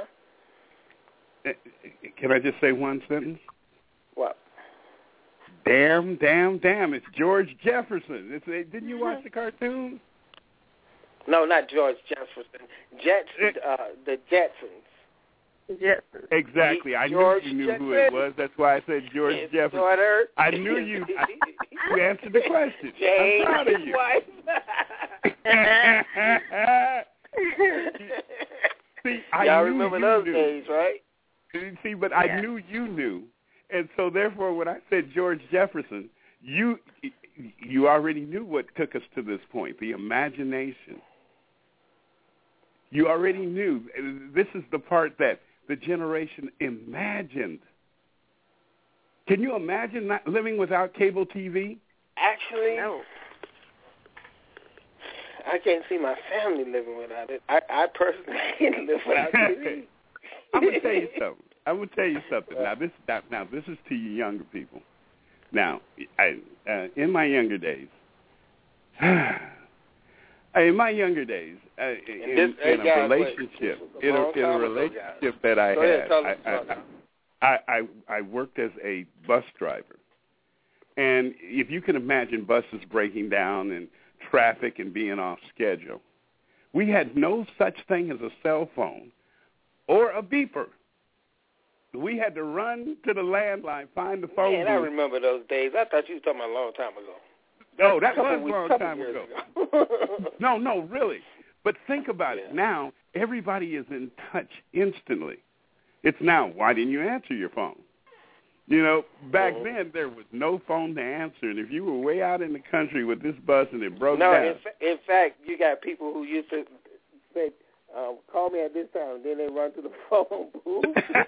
G: Can I just say one sentence?
E: What?
G: Damn, damn, damn! It's George Jefferson. It's a, didn't you watch the cartoon?
E: No, not George Jefferson. Jets, uh, the Jetsons.
F: Jefferson.
G: Exactly. I
E: George
G: knew you knew
E: Jefferson.
G: who it was. That's why I said George
E: His
G: Jefferson.
E: daughter.
G: I knew you. I, you answered the question.
E: James,
G: I'm proud of you. See, I
E: Y'all
G: knew
E: remember
G: you
E: those
G: knew.
E: days, right?
G: See, but
F: yeah.
G: I knew you knew, and so therefore, when I said George Jefferson, you you already knew what took us to this point: the imagination. You already knew. This is the part that the generation imagined. Can you imagine not living without cable T V?
E: Actually,
F: No.
E: I can't see my family living without it. I, I personally can't live without T V.
G: I'm gonna tell you something. I'm gonna tell you something. Now this, now, now this is to you younger people. Now, I, uh, in my younger days, in my younger days, uh, in,
E: this,
G: in
E: hey,
G: a
E: guys,
G: relationship,
E: wait,
G: in a,
E: long
G: in a
E: time ago,
G: relationship
E: guys.
G: that I
E: Go
G: had,
E: ahead, tell
G: I,
E: us
G: I,
E: about
G: I, I, I worked as a bus driver, and if you can imagine buses breaking down and traffic and being off schedule, we had no such thing as a cell phone or a beeper. We had to run to the landline, find the phone
E: Man,
G: booth.
E: I remember those days. I thought you were talking about a long time ago.
G: No, that
E: Couple
G: was a
E: weeks-
G: long
E: couple
G: time
E: years
G: ago.
E: ago.
G: No, no, really. But think about
E: Yeah.
G: it. Now, everybody is in touch instantly. It's now, why didn't you answer your phone? You know, back
E: Mhm.
G: then, there was no phone to answer. And if you were way out in the country with this bus and it broke
E: No,
G: down.
E: in, fa- in fact, you got people who used to say, um, call me at this time, and then they run to the phone booth.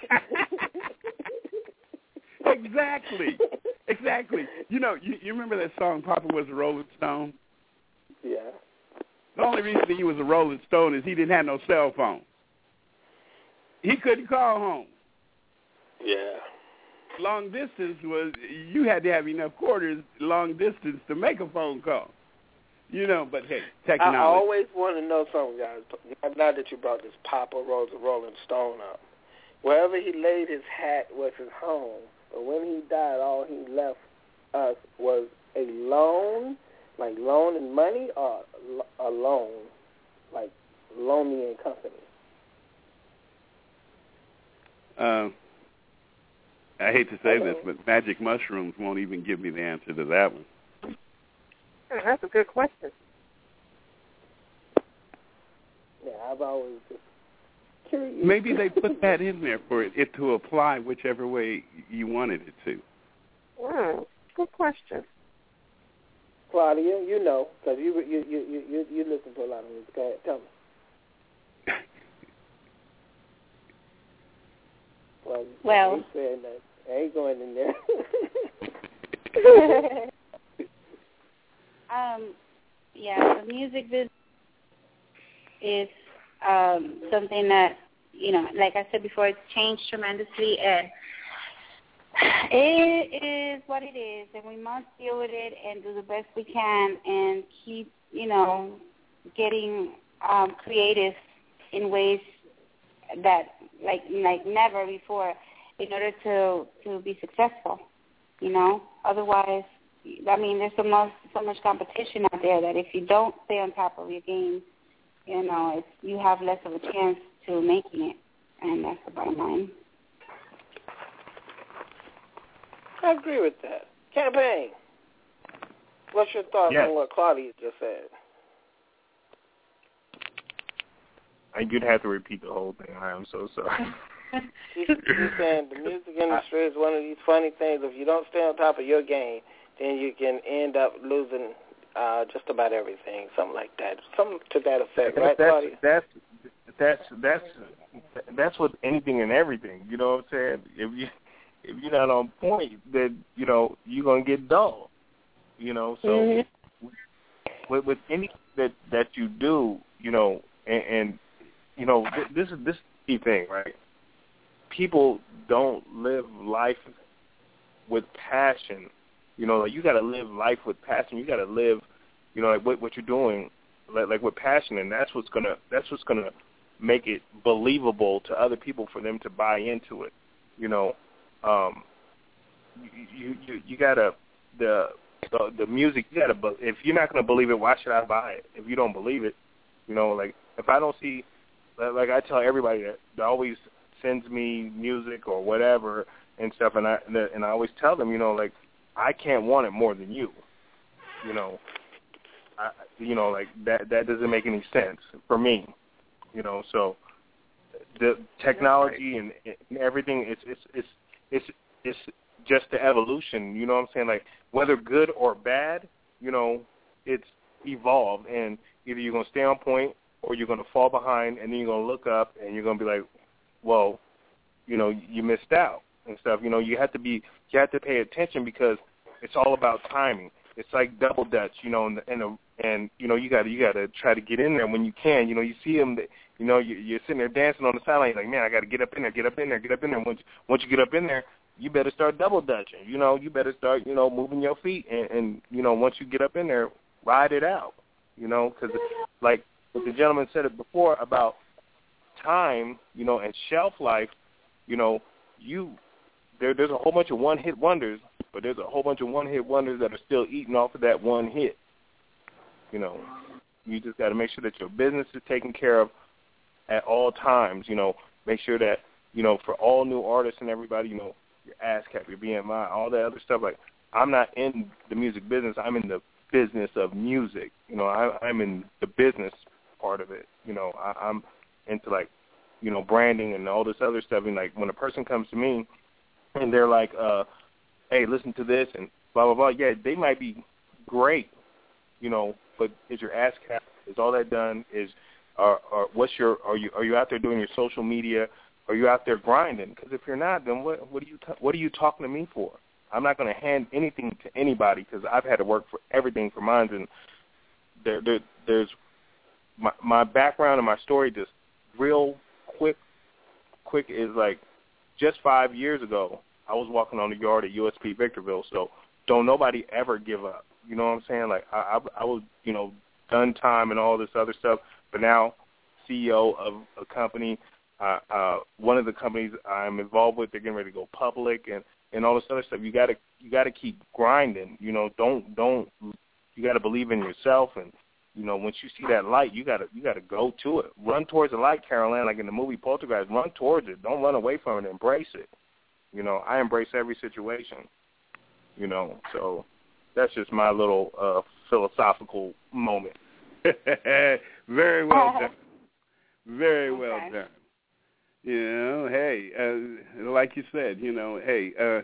G: Exactly. Exactly. You know, you, you remember that song, Papa Was a Rolling Stone?
E: Yeah.
G: The only reason he was a Rolling Stone is he didn't have no cell phone. He couldn't call home.
E: Yeah.
G: Long distance was, you had to have enough quarters long distance to make a phone call. You know, but hey, technology.
E: I always want to know something, guys. Now that you brought this Papa Rose a Rolling Stone up, wherever he laid his hat was his home. But when he died, all he left us was a loan, like loan and money, or a loan, like Loan Me and Company.
G: Uh, I hate to say this, but magic mushrooms won't even give me the answer to that one.
F: That's a good question.
E: Yeah, I've always just curious.
G: Maybe they put that in there for it, it to apply whichever way you wanted it to.
F: Mm, good question.
E: Claudia, you know, because you, you you you you you listen to a lot of music. Go ahead, tell me. Well,
M: Well.
E: I ain't saying that. I ain't going in there.
M: um, yeah, the music business is um, something that, you know, like I said before, it's changed tremendously, and it is what it is, and we must deal with it and do the best we can and keep, you know, getting um, creative in ways that, like, like never before, in order to to be successful, you know. Otherwise, I mean, there's so much so much competition out there that if you don't stay on top of your game, you know, it's, you have less of a chance to making it, and that's the bottom line.
E: I agree with that. Campaign. What's your thoughts
H: Yes.
E: on what Claudia just said?
H: You'd have to repeat the whole thing. I am so sorry.
E: She's, she's saying the music industry is one of these funny things. If you don't stay on top of your game, then you can end up losing uh, just about everything, something like that. Something to that effect, right,
H: that's,
E: Claudia?
H: That's that's that's that's with anything and everything. You know what I'm saying? If you if you're not on point, then you know you're gonna get dull. You know, so
E: Mm-hmm.
H: with with anything that that you do, you know, and, and you know, th- this is this is the key thing, right? People don't live life with passion. You know, like you got to live life with passion. You got to live, you know, like what what you're doing, like, like with passion, and that's what's gonna that's what's gonna make it believable to other people for them to buy into it. You know, um, you you you gotta the the, the music. You gotta if you're not gonna believe it, why should I buy it? If you don't believe it, you know, like if I don't see, like I tell everybody that, that always sends me music or whatever and stuff, and I and I always tell them, you know, like I can't want it more than you. You know, I, you know, like that that doesn't make any sense for me. You know, so the technology and, and everything, it's it's it's it's it's just the evolution. You know what I'm saying? Like whether good or bad, you know, it's evolved, and either you're gonna stay on point or you're going to fall behind, and then you're going to look up, and you're going to be like, well, you know, you missed out and stuff. You know, you have to be, you have to pay attention because it's all about timing. It's like double dutch, you know, and and, and you know, you got to you got to try to get in there when you can. You know, you see them, you know, you, you're sitting there dancing on the sideline. You're like, man, I got to get up in there, get up in there, get up in there. Once once you get up in there, you better start double dutching. You know, you better start, you know, moving your feet, and, and you know, once you get up in there, ride it out. You know, because like what the gentleman said it before about time, you know, and shelf life. You know, you there there's a whole bunch of one-hit wonders, but there's a whole bunch of one-hit wonders that are still eating off of that one hit. You know, you just got to make sure that your business is taken care of at all times. You know, make sure that, you know, for all new artists and everybody, you know, your ASCAP, your B M I, all that other stuff. Like, I'm not in the music business. I'm in the business of music. You know, I, I'm in the business part of it. You know, I, I'm into, like, you know, branding and all this other stuff. And, like, when a person comes to me and they're like, uh, hey, listen to this and blah, blah, blah, yeah, they might be great, you know, but is your ASCAP, is all that done? Is, are, are, what's your, are you, are you out there doing your social media? Are you out there grinding? Because if you're not, then what, what are you, t- what are you talking to me for? I'm not going to hand anything to anybody because I've had to work for everything for mine. And there, there, there's my, my background and my story just real quick, quick is like just five years ago, I was walking on the yard at U S P Victorville. So don't nobody ever give up. You know what I'm saying? Like I, I, I was, you know, done time and all this other stuff, but now C E O of a company, uh, uh, one of the companies I'm involved with, they're getting ready to go public and, and all this other stuff. You gotta, you gotta keep grinding. You know, don't, don't, you gotta believe in yourself. And, you know, once you see that light, you gotta, you gotta go to it. Run towards the light, Caroline, like in the movie Poltergeist. Run towards it. Don't run away from it. Embrace it. You know, I embrace every situation. You know, so that's just my little uh, philosophical moment.
G: Very well done. Very well
M: okay.
G: done. You know, hey, uh, like you said, you know, hey, uh,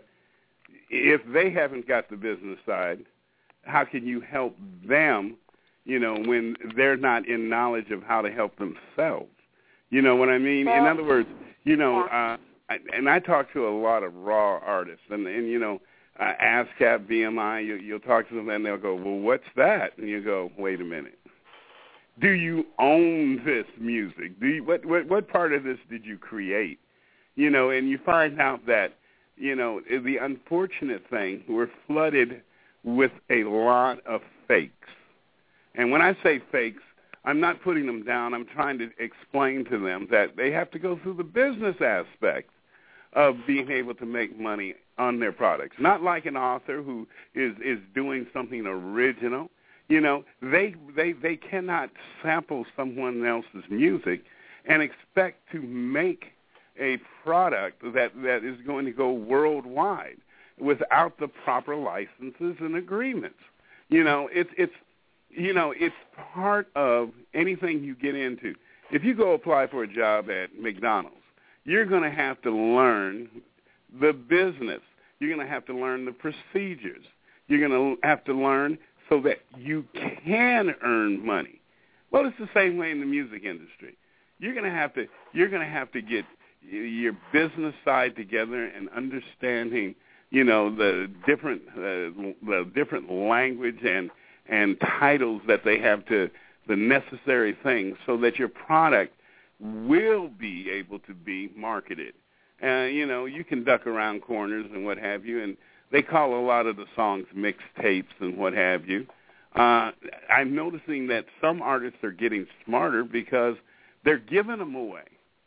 G: if they haven't got the business side, how can you help them, you know, when they're not in knowledge of how to help themselves? You know what I mean?
M: Well,
G: in other words, you know,
M: yeah.
G: uh, I, and I talk to a lot of raw artists, and, and you know, uh, ASCAP, B M I, you, you'll talk to them, and they'll go, well, what's that? And you go, wait a minute. Do you own this music? Do you, what, what what part of this did you create? You know, and you find out that, you know, the unfortunate thing, we're flooded with a lot of fakes. And when I say fakes, I'm not putting them down. I'm trying to explain to them that they have to go through the business aspect of being able to make money on their products. Not like an author who is, is doing something original. You know, they they they cannot sample someone else's music and expect to make a product that, that is going to go worldwide without the proper licenses and agreements. You know, it's it's you know, it's part of anything you get into. If you go apply for a job at McDonald's, you're going to have to learn the business. You're going to have to learn the procedures. You're going to have to learn so that you can earn money. Well, it's the same way in the music industry. You're going to have to you're going to have to get your business side together and understanding, you know, the different uh, the different language and and titles that they have to the necessary things so that your product will be able to be marketed. And, uh, you know, you can duck around corners and what have you, and they call a lot of the songs mixtapes and what have you. Uh, I'm noticing that some artists are getting smarter because they're giving them away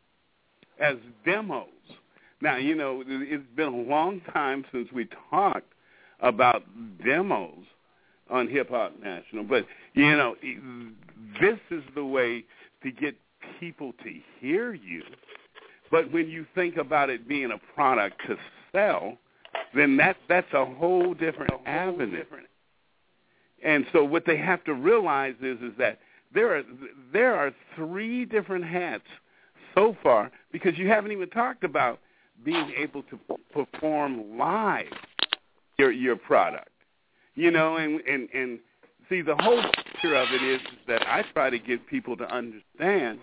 G: as demos. Now, you know, it's been a long time since we talked about demos on Hip Hop National, but, you know, this is the way to get people to hear you. But when you think about it being a product to sell, then that that's a whole different avenue. And so what they have to realize is is that there are there are three different hats so far, because you haven't even talked about being able to perform live your your product. You know, and, and, and see, the whole nature of it is that I try to get people to understand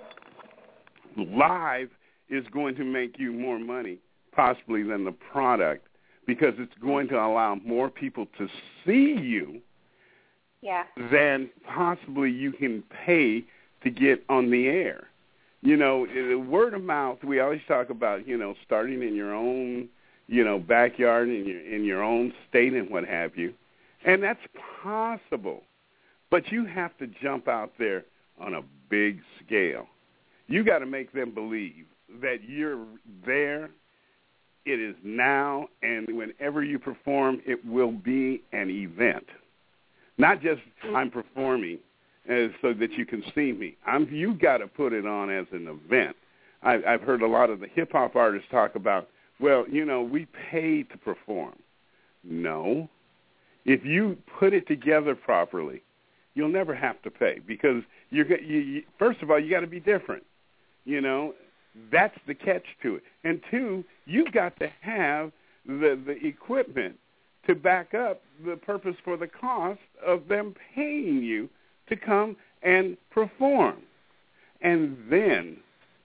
G: live is going to make you more money possibly than the product, because it's going to allow more people to see you
M: yeah.
G: than possibly you can pay to get on the air. You know, word of mouth, we always talk about, you know, starting in your own, you know, backyard, in your, in your own state and what have you. And that's possible. But you have to jump out there on a big scale. You got to make them believe that you're there, it is now, and whenever you perform, it will be an event. Not just I'm performing as so that you can see me. I'm, you've got to put it on as an event. I, I've heard a lot of the hip-hop artists talk about, well, you know, we pay to perform. No. If you put it together properly, you'll never have to pay, because you're, you, you, first of all, you got to be different. You know, that's the catch to it. And two, you've got to have the, the equipment to back up the purpose for the cost of them paying you to come and perform. And then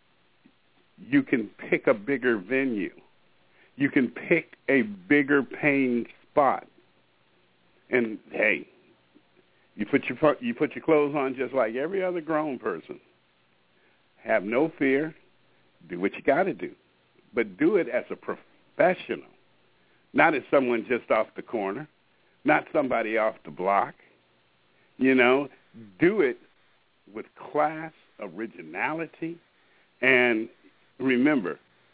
G: you can pick a bigger venue. You can pick a bigger paying spot. And, hey, you put your you put your clothes on just like every other grown person. Have no fear. Do what you got to do. But do it as a professional, not as someone just off the corner, not somebody off the block. You know, do it with class, originality, and remember,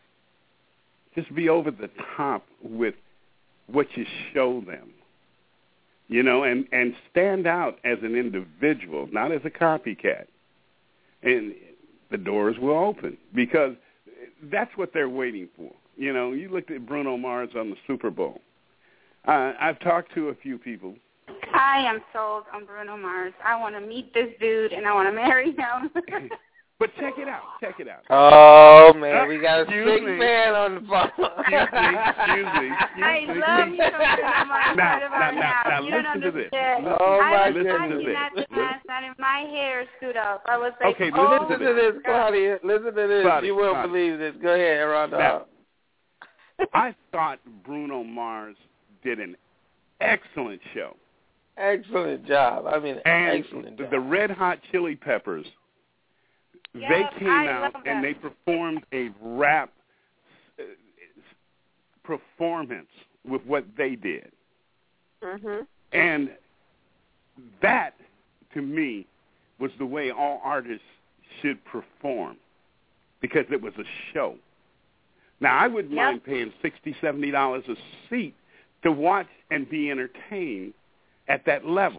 G: just be over the top with what you show them. You know, and, and stand out as an individual, not as a copycat. And the doors will open, because that's what they're waiting for. You know, you looked at Bruno Mars on the Super Bowl. Uh, I've talked to a few people.
M: I am sold on Bruno Mars. I want to meet this dude, and I want to marry him.
G: But check it out. Check it out.
N: Oh, man, we got a
G: excuse
N: sick
G: me.
N: man on the phone.
G: Excuse me. Excuse me. Excuse
M: I
G: me.
M: love you so Bruno Mars.
G: Now,
M: right about
G: now, now, now
M: you don't
G: listen to this.
M: understand.
N: Oh,
M: I
N: my
M: was
G: goodness.
M: watching
G: Listen to
M: that
G: this.
M: last night, and my hair stood up. I was like,
G: Okay,
M: oh,
G: listen
N: Listen to this, Claudia. Listen to this.
G: Claudia,
N: You won't
G: Claudia.
N: believe this. Go ahead, Rhonda.
G: Now, I thought Bruno Mars did an excellent show.
N: Excellent job. I mean,
G: And
N: excellent job.
G: the Red Hot Chili Peppers,
M: Yes,
G: they came
M: I
G: out
M: love
G: and
M: that.
G: they performed a rap uh, performance with what they did.
F: Mhm.
G: And that, to me, was the way all artists should perform, because it was a show. Now, I wouldn't
M: Yep.
G: mind paying sixty dollars, seventy dollars a seat to watch and be entertained at that level.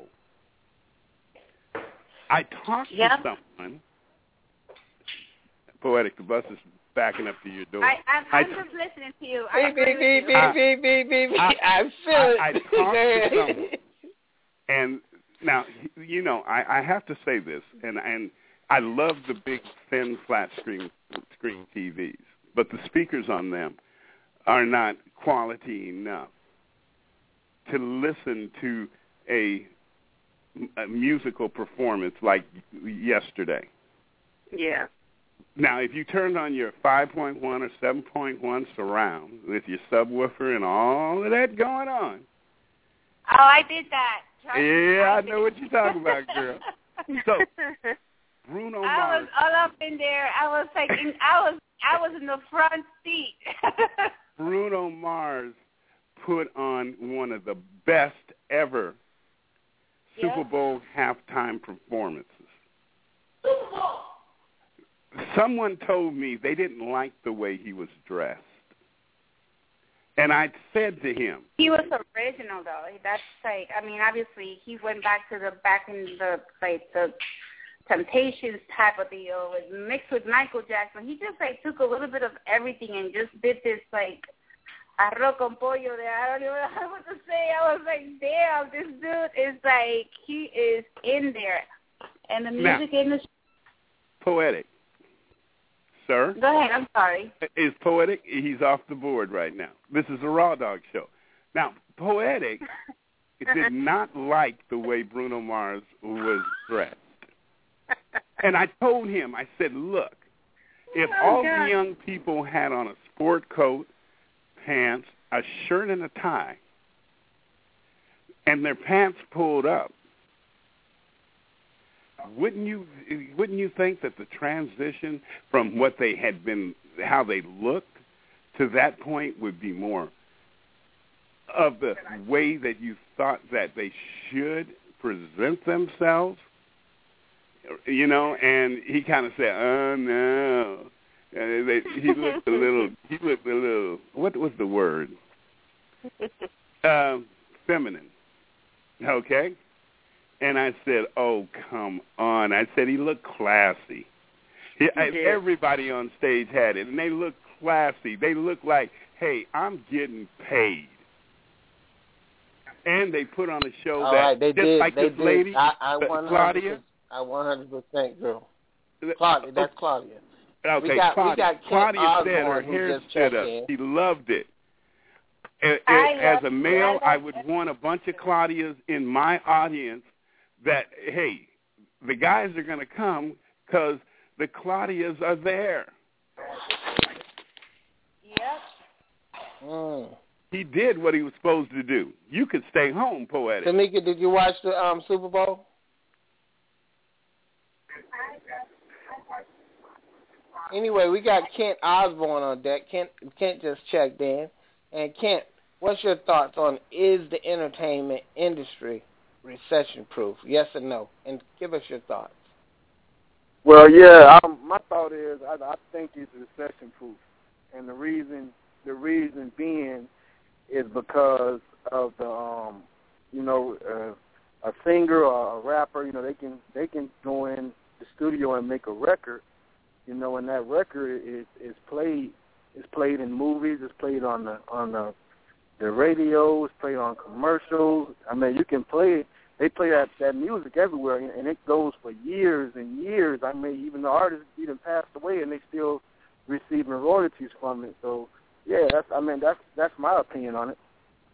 G: I talked
M: Yep.
G: to someone. Poetic, the bus is backing up to your door.
M: I, I'm,
G: I
M: I'm
G: t-
M: just listening to you. I
N: Beep, beep,
M: agree
N: beep,
M: with you.
N: beep, beep, beep, beep, beep.
G: I-
N: I feel it.
G: I, I talked to someone, and now, you know, I, I have to say this, and and I love the big, thin, flat screen screen T Vs, but the speakers on them are not quality enough to listen to a, a musical performance like yesterday.
F: Yeah.
G: Now, if you turned on your five point one or seven point one surround with your subwoofer and all of that going on.
M: Oh, I did that. Trust me,
G: Yeah, I
M: did.
G: know what you're talking about, girl. So, Bruno
M: I
G: Mars.
M: was all up in there. I was like, in, I was, I was in the front seat.
G: Bruno Mars put on one of the best ever
M: Yeah.
G: Super Bowl halftime performances. Someone told me they didn't like the way he was dressed. And I said to him,
M: He was original though. That's like, I mean, obviously he went back to the back in the like the Temptations type of deal, with mixed with Michael Jackson. He just like took a little bit of everything and just did this like arroz con pollo. De, I don't even know what to say. I was like, damn, this dude is like, he is in there, and the music
G: Now,
M: industry.
G: Poetic. Sir?
M: Go ahead. I'm sorry.
G: Is Poetic? He's off the board right now. This is a Raw Dog show. Now, Poetic did not like the way Bruno Mars was dressed. And I told him, I said, look, if
F: oh,
G: all
F: God.
G: the young people had on a sport coat, pants, a shirt and a tie, and their pants pulled up, wouldn't you wouldn't you think that the transition from what they had been, how they looked, to that point would be more of the way that you thought that they should present themselves? You know, and he kind of said, "Oh no," and they, he looked a little. He looked a little. What was the word? Uh, feminine. Okay. And I said, "Oh, come on!" I said he looked classy. He, I, everybody on stage had it, and they looked classy. They looked like, "Hey, I'm getting paid." And they put on a show
N: All
G: that
N: right, they
G: just
N: did,
G: like
N: they
G: this
N: did.
G: lady,
N: I, I
G: Claudia.
N: I one hundred percent agree. Claudia, that's Claudia.
G: Okay,
N: we got,
G: Claudia.
N: We got Kent
G: Claudia
N: Osborne,
G: said her
N: who
G: hair
N: just
G: stood
N: checked
G: up.
N: in.
G: She loved it. As,
M: I
G: as
M: love
G: a
M: it.
G: male,
M: I
G: I
M: love
G: would
M: it.
G: want a bunch of Claudias in my audience that, hey, the guys are going to come because the Claudias are there.
M: Yep.
N: Mm.
G: He did what he was supposed to do. You could stay home, Poetic.
N: Tamika, did you watch the um, Super Bowl? Anyway, we got Kent Osborne on deck. Kent, Kent just checked in. And Kent, what's your thoughts on, is the entertainment industry recession-proof? Yes or no? And give us your thoughts.
H: Well, yeah, um, my thought is I, I think it's recession-proof. And the reason the reason being is because of the, um, you know, uh, a singer or a rapper, you know, they can they can go in the studio and make a record, you know, and that record is is played is played in movies, it's played on the on the the radio, it's played on commercials. I mean, you can play it. They play that, that music everywhere, and it goes for years and years. I mean, even the artists even passed away, and they still receiving royalties from it. So, yeah, that's I mean, that's that's my opinion on it.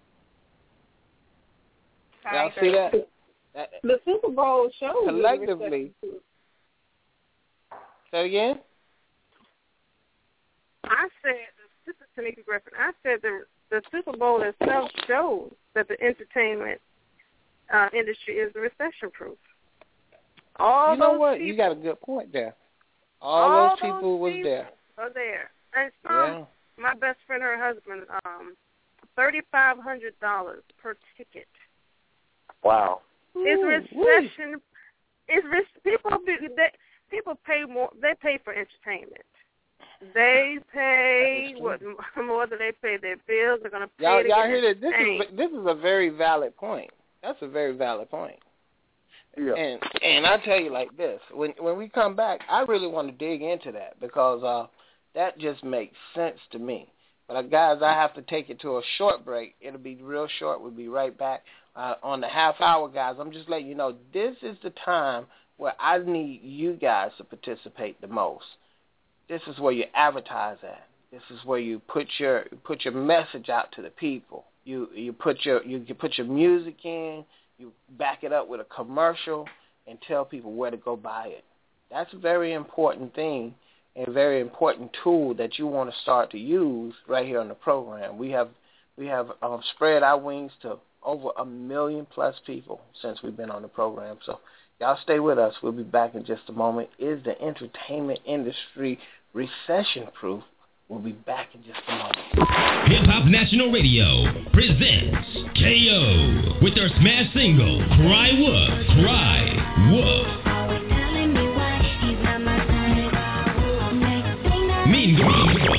N: Y'all see that? that?
F: The Super Bowl shows
N: collectively. Say it again?
F: I said, this is Tamika Griffin, I said the the Super Bowl itself shows that the entertainment uh, industry is recession-proof. All
N: you know
F: those
N: what?
F: people,
N: you got a good point there. All,
F: all
N: those people
F: those
N: was
F: people
N: there.
F: are there. And some,
N: Yeah.
F: my best friend, her husband, um, thirty-five hundred dollars per ticket.
H: Wow.
F: It's
N: Ooh,
F: recession. It's people. Be, they, people pay more. They pay for entertainment. They pay what more than they pay their bills. They're going to pay.
N: Y'all,
F: to
N: y'all
F: get
N: hear that? This
F: entertained.
N: is this is a very valid point. That's a very valid point.
H: Yeah.
N: And and I tell you like this, when when we come back, I really want to dig into that because uh, that just makes sense to me. But uh, guys, I have to take it to a short break. It'll be real short. We'll be right back uh, on the half hour, guys. I'm just letting you know this is the time where I need you guys to participate the most. This is where you advertise at. This is where you put your put your message out to the people. You you put your you put your music in. You back it up with a commercial and tell people where to go buy it. That's a very important thing and a very important tool that you want to start to use right here on the program. We have we have um, spread our wings to over a million plus people since we've been on the program. So y'all stay with us. We'll be back in just a moment. Is the entertainment industry recession-proof? We'll be back in just a moment.
O: Hip Hop National Radio presents K O with their smash single, Cry Wolf, Cry Wolf. Mean Girls.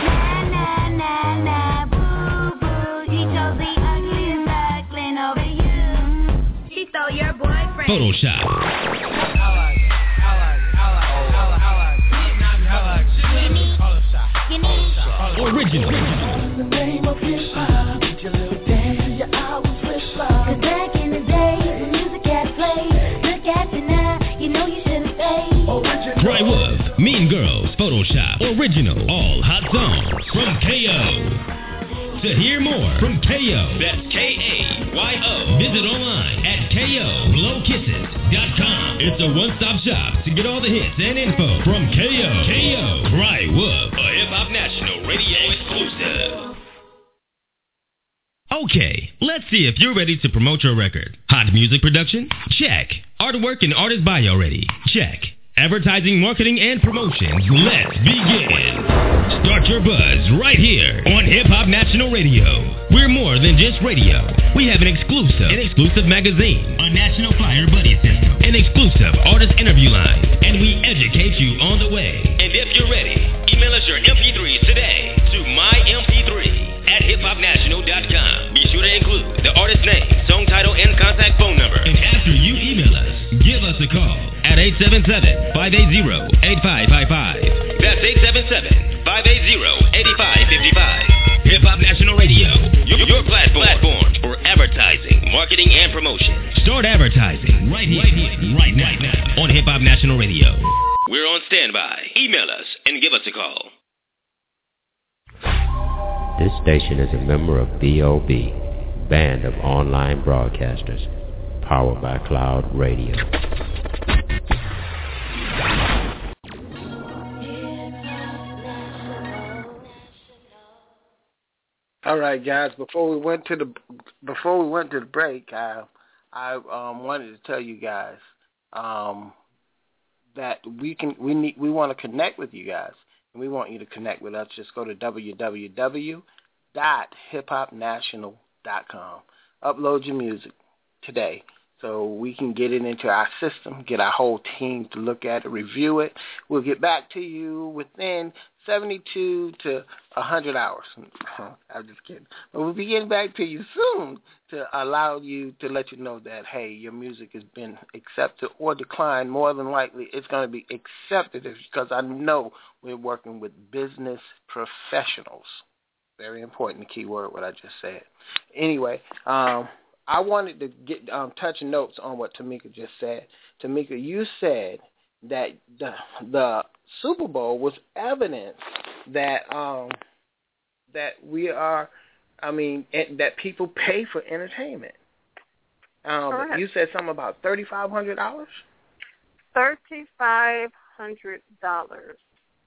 O: Photoshop. Original.
D: The name of hip hop. Get your little dance till your hours flip flop. 'Cause back in the day, the music had played. Look at you now, you know you should've stayed.
O: Cry Wolf, Mean Girls, Photoshop, Original, all hot songs from K O. To hear more from K O, that's K A Y O, visit online at K O blow kisses dot com. It's a one-stop shop to get all the hits and info from K O. K O, Cry Wolf, a Hip Hop National Radio exclusive. Okay, let's see if you're ready to promote your record. Hot music production? Check. Artwork and artist bio ready? Check. Advertising, marketing, and promotions. Let's begin. Start your buzz right here on Hip Hop National Radio. We're more than just radio. We have an exclusive, an exclusive magazine, a national flyer buddy system, an exclusive artist interview line, and we educate you on the way. And if you're ready, email us your M P threes today to my M P three at hip hop national dot com. Be sure to include the artist name, song title, and contact phone number. And after you email us, give us a call at eight seven seven, five eight zero, eight five five five. That's eight seven seven, five eight zero, eight five five five. Hip Hop National Radio, your, your platform, platform for advertising, marketing, and promotion. Start advertising right here, right, here, right, now, right now on Hip Hop National Radio. We're on standby. Email us and give us a call.
P: This station is a member of B O B, Band of Online Broadcasters, powered by Cloud Radio.
N: All right, guys. Before we went to the before we went to the break, I I um, wanted to tell you guys um, that we can we need we want to connect with you guys, and we want you to connect with us. Just go to w w w dot hip hop national dot com. Upload your music today, so we can get it into our system, get our whole team to look at it, review it. We'll get back to you within seventy-two to one hundred hours. I'm just kidding. But we'll be getting back to you soon to allow you to let you know that, hey, your music has been accepted or declined. More than likely, it's going to be accepted because I know we're working with business professionals. Very important, the key word, what I just said. Anyway, um, I wanted to get um, touch notes on what Tamika just said. Tamika, you said that the the Super Bowl was evidence that um, that we are, I mean, that people pay for entertainment. Um, you said something about thirty-five hundred dollars.
F: Thirty-five hundred dollars.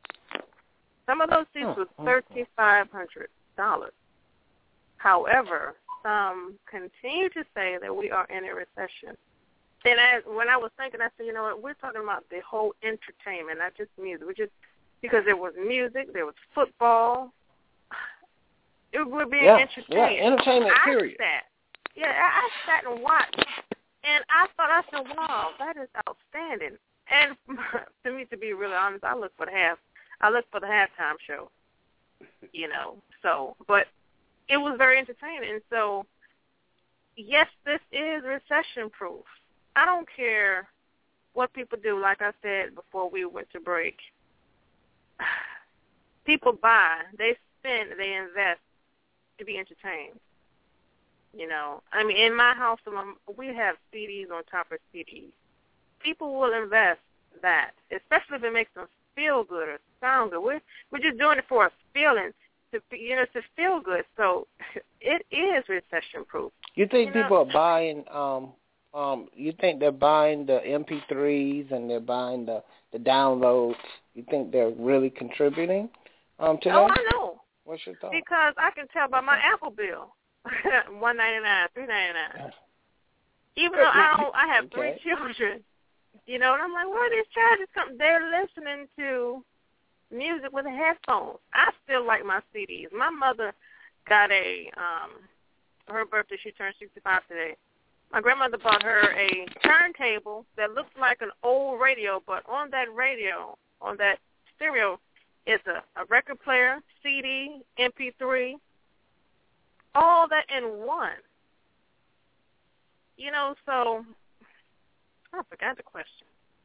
F: Some of those seats
N: oh,
F: were thirty-five hundred dollars. However, some continue to say that we are in a recession. And I, when I was thinking, I said, you know what, we're talking about the whole entertainment, not just music. We're just, because there was music, there was football. It would be
N: yeah,
F: entertainment.
N: Yeah, entertainment,
F: I
N: period.
F: Sat, yeah, I, I sat and watched. And I thought, I said, wow, that is outstanding. And to me, to be really honest, I look for the half. I look for the halftime show, you know. So, but it was very entertaining. So, yes, this is recession-proof. I don't care what people do. Like I said before we went to break, people buy, they spend, they invest to be entertained. You know, I mean, in my house, we have C Ds on top of C Ds. People will invest that, especially if it makes them feel good or sound good. We're, we're just doing it for a feeling, to you know, to feel good. So it is recession-proof.
N: You think
F: you
N: people
F: know?
N: are buying? Um, um, you think they're buying the M P threes and they're buying the, the downloads? You think they're really contributing um, to
F: Oh,
N: that?
F: I know.
N: What's your thought?
F: Because I can tell by my Apple bill, one ninety nine, three ninety nine. Even though I don't, I have three
N: Okay.
F: children, you know, and I'm like, where are these charges come? They're listening to music with headphones. I still like my C Ds. My mother got a, um, for her birthday, she turned sixty-five today. My grandmother bought her a turntable that looks like an old radio, but on that radio, on that stereo, is a, a record player, C D, M P three, all that in one. You know, so I forgot the question.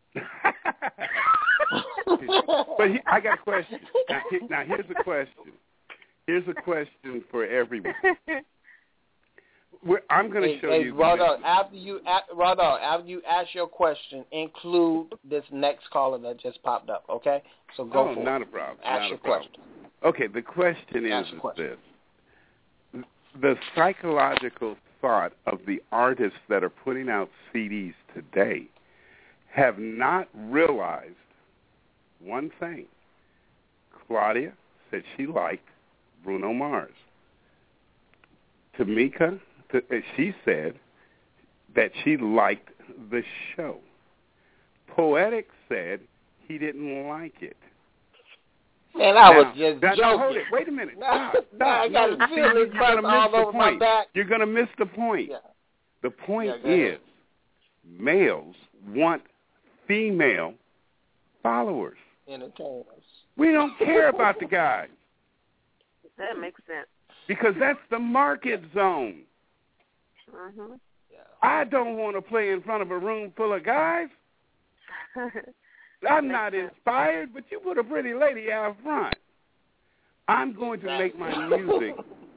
G: But he, I got a question. Now, he, now here's a question. Here's a question for everyone. We're, I'm going to
N: Hey,
G: show
N: hey,
G: you.
N: Rodolph, after you, a- Rodolph, after you ask your question, include this next caller that just popped up. Okay, so go
G: oh,
N: for
G: not
N: it.
G: a problem.
N: Ask
G: not
N: your
G: a problem.
N: question.
G: Okay, the question
N: Ask
G: is,
N: your
G: is
N: question.
G: this: the psychological thought of the artists that are putting out C Ds today have not realized one thing. Claudia said she liked Bruno Mars. Tamika, she said that she liked the show. Poetic said he didn't like it.
N: Man, I
G: now,
N: was just
G: now,
N: joking.
G: Hold it. Wait a minute.
N: Now,
G: Stop.
N: now I got
G: no,
N: a feeling
G: you're going to miss the point.
N: Back.
G: You're going to miss the point.
N: Yeah.
G: The point
N: yeah,
G: is males want female followers.
N: Entertainers.
G: We don't care about the guys.
F: That makes sense.
G: Because that's the market zone.
F: Mm-hmm.
G: I don't want to play in front of a room full of guys. I'm not inspired, but you put a pretty lady out front. I'm going to make my music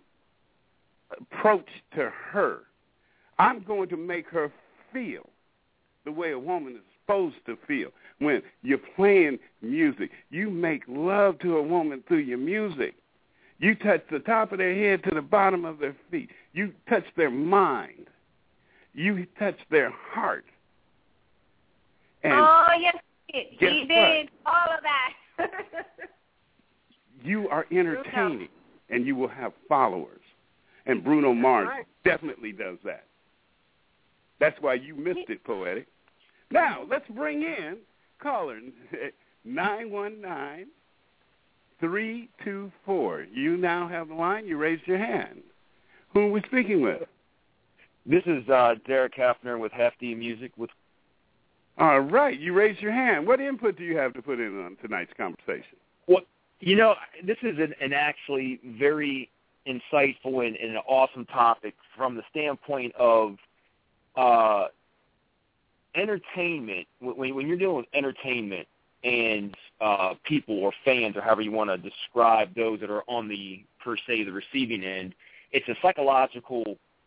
G: approach to her. I'm going to make her feel the way a woman is supposed to feel. When you're playing music, you make love to a woman through your music. You touch the top of their head to the bottom of their feet. You touch their mind. You touch their heart. And
M: oh, yes, he did. He
G: what?
M: did all of that.
G: You are entertaining, and you will have followers. And Bruno Mars
F: right.
G: definitely does that. That's why you missed it, Poetic. Now, let's bring in caller nine one nine, three two four. You now have the line. You raised your hand. Who are we speaking with?
Q: This is uh, Derek Hafner with Hefty Music. With
G: All right. You raised your hand. What input do you have to put in on tonight's conversation?
Q: Well, you know, this is an, an actually very insightful and, and an awesome topic from the standpoint of uh, entertainment. When, when you're dealing with entertainment and uh, people or fans or however you want to describe those that are on the, per se, the receiving end, it's a psychological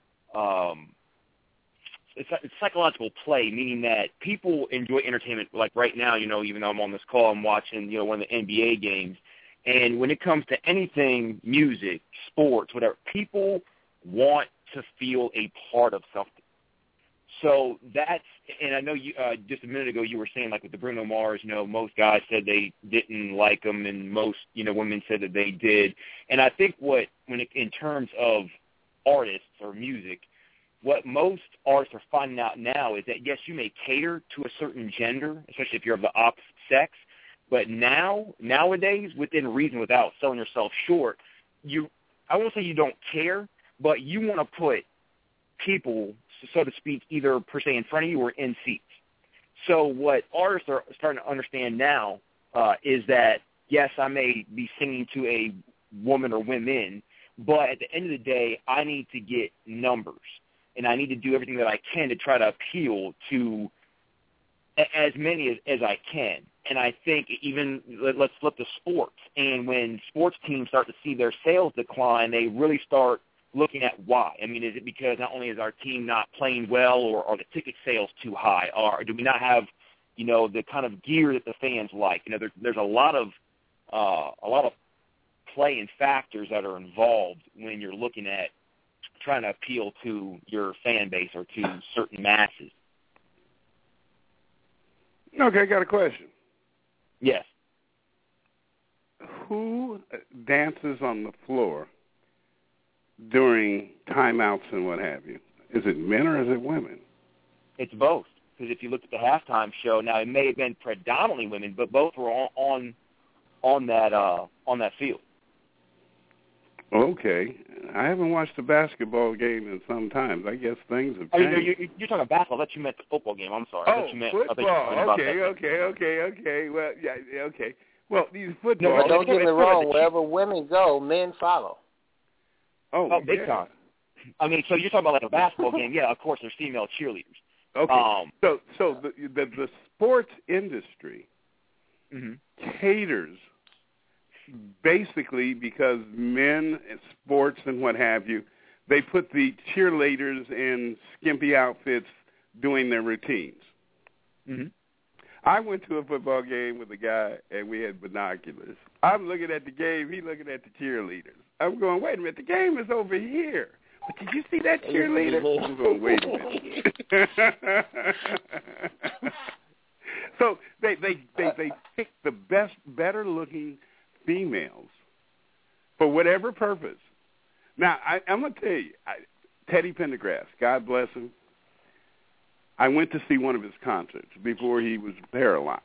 Q: um, it's, a, it's psychological play, meaning that people enjoy entertainment. Like right now, you know, even though I'm on this call, I'm watching, you know, one of the N B A games. And when it comes to anything, music, sports, whatever, people want to feel a part of something. So that's, and I know you uh, just a minute ago you were saying, like with the Bruno Mars, you know, most guys said they didn't like him, and most, you know, women said that they did. And I think what, when it, in terms of artists or music, what most artists are finding out now is that, yes, you may cater to a certain gender, especially if you're of the opposite sex, but now, nowadays, within reason, without selling yourself short, you, I won't say you don't care, but you want to put people, so to speak, either per se in front of you or in seats. So what artists are starting to understand now uh, is that, yes, I may be singing to a woman or women, but at the end of the day, I need to get numbers, and I need to do everything that I can to try to appeal to as many as, as I can. And I think even, let's flip to sports, and when sports teams start to see their sales decline, they really start looking at why. I mean, is it because not only is our team not playing well, or are the ticket sales too high, or do we not have, you know, the kind of gear that the fans like? You know, there's there's a lot of uh, a lot of play and factors that are involved when you're looking at trying to appeal to your fan base or to certain masses.
G: Okay, I got a question.
Q: Yes.
G: Who dances on the floor during timeouts and what have you? Is it men or is it women?
Q: It's both. Because if you look at the halftime show, now it may have been predominantly women, but both were on on, on that uh, on that field.
G: Okay, I haven't watched a basketball game in some time. I guess things have
Q: Oh,
G: changed.
Q: you're, you're, you're talking basketball. I thought you meant the football game. I'm sorry.
G: Oh,
Q: I thought you meant, I thought you were
G: football.
Q: talking about
G: Okay,
Q: that.
G: okay, okay, okay. Well, yeah, yeah, okay. Well, these football.
N: No, but don't get me
Q: it's
N: wrong.
Q: the
N: Wherever women go, men follow.
G: Oh,
Q: Oh, big
G: yeah.
Q: time. I mean, so you're talking about like a basketball game. Yeah, of course, there's female cheerleaders.
G: Okay.
Q: Um,
G: so, so the, the the sports industry
Q: mm-hmm.
G: caters basically because men in sports and what have you, they put the cheerleaders in skimpy outfits doing their routines.
Q: Mm-hmm.
G: I went to a football game with a guy, and we had binoculars. I'm looking at the game. He's looking at the cheerleaders. I'm going, wait a minute, the game is over here. But did you see that cheerleader? I'm going, wait a minute. So they, they, they, they pick the best, better-looking females for whatever purpose. Now, I, I'm going to tell you, I, Teddy Pendergrass, God bless him, I went to see one of his concerts before he was paralyzed.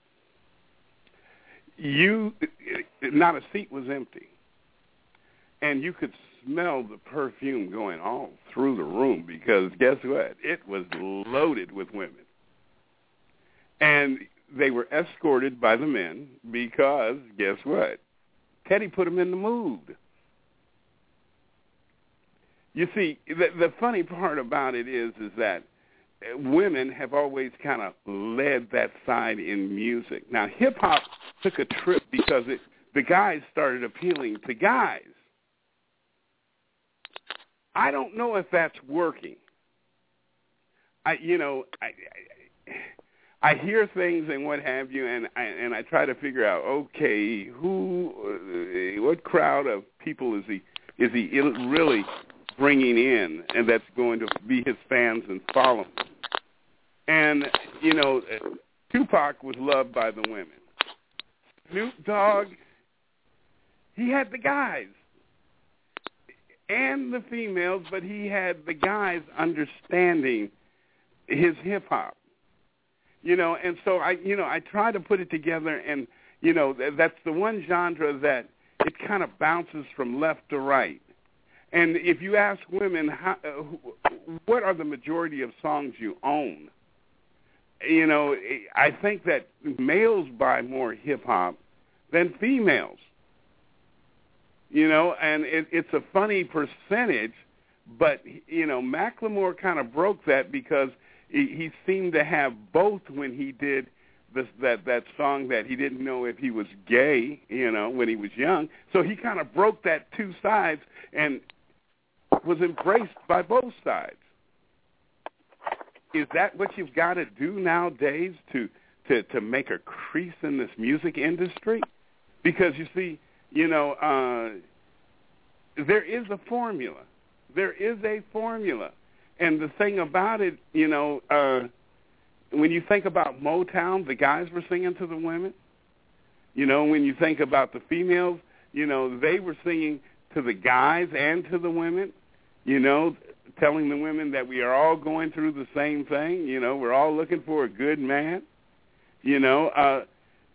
G: You, not a seat was empty, and you could smell the perfume going all through the room because guess what? It was loaded with women. And they were escorted by the men because, guess what? Teddy put them in the mood. You see, the, the funny part about it is, is that women have always kind of led that side in music. Now, hip-hop took a trip because it, the guys started appealing to guys. I don't know if that's working. I, you know, I, I I hear things and what have you, and I, and I try to figure out, okay, who, uh, what crowd of people is he is he really bringing in, and that's going to be his fans and follow him. And you know, Tupac was loved by the women. Snoop Dogg, he had the guys and the females, but he had the guys understanding his hip hop. You know, and so I, you know, I try to put it together, and you know, that's the one genre that it kind of bounces from left to right. And if you ask women, how, uh, what are the majority of songs you own? You know, I think that males buy more hip hop than females. You know, and it, it's a funny percentage, but you know, Macklemore kind of broke that because he seemed to have both when he did this, that, that song that he didn't know if he was gay, you know, when he was young. So he kind of broke that two sides and was embraced by both sides. Is that what you've got to do nowadays to, to, to make a crease in this music industry? Because, you see, you know, uh, there is a formula. There is a formula. And the thing about it, you know, uh, when you think about Motown, the guys were singing to the women. You know, when you think about the females, you know, they were singing to the guys and to the women, you know, telling the women that we are all going through the same thing. You know, we're all looking for a good man. You know, uh,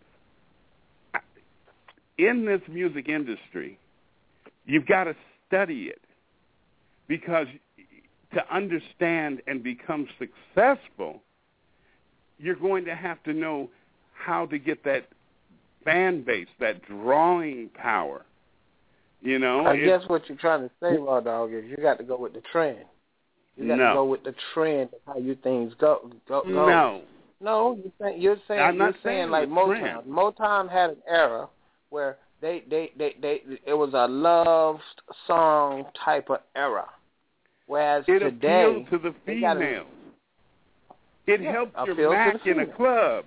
G: in this music industry, you've got to study it because to understand and become successful, you're going to have to know how to get that fan base, that drawing power. You know,
N: I guess what you're trying to say, Raw Dog, is you got to go with the trend. You got
G: no.
N: to go with the trend of how you things go. go, go.
G: No,
N: no, you're saying you're saying,
G: I'm
N: you're
G: not
N: saying,
G: saying
N: like Motown.
G: trend.
N: Motown had an era where they, they, they, they, it was a loved song type of era. Whereas
G: it
N: today,
G: appealed to the females.
N: Gotta,
G: it
N: yeah,
G: helped your Mac in a club.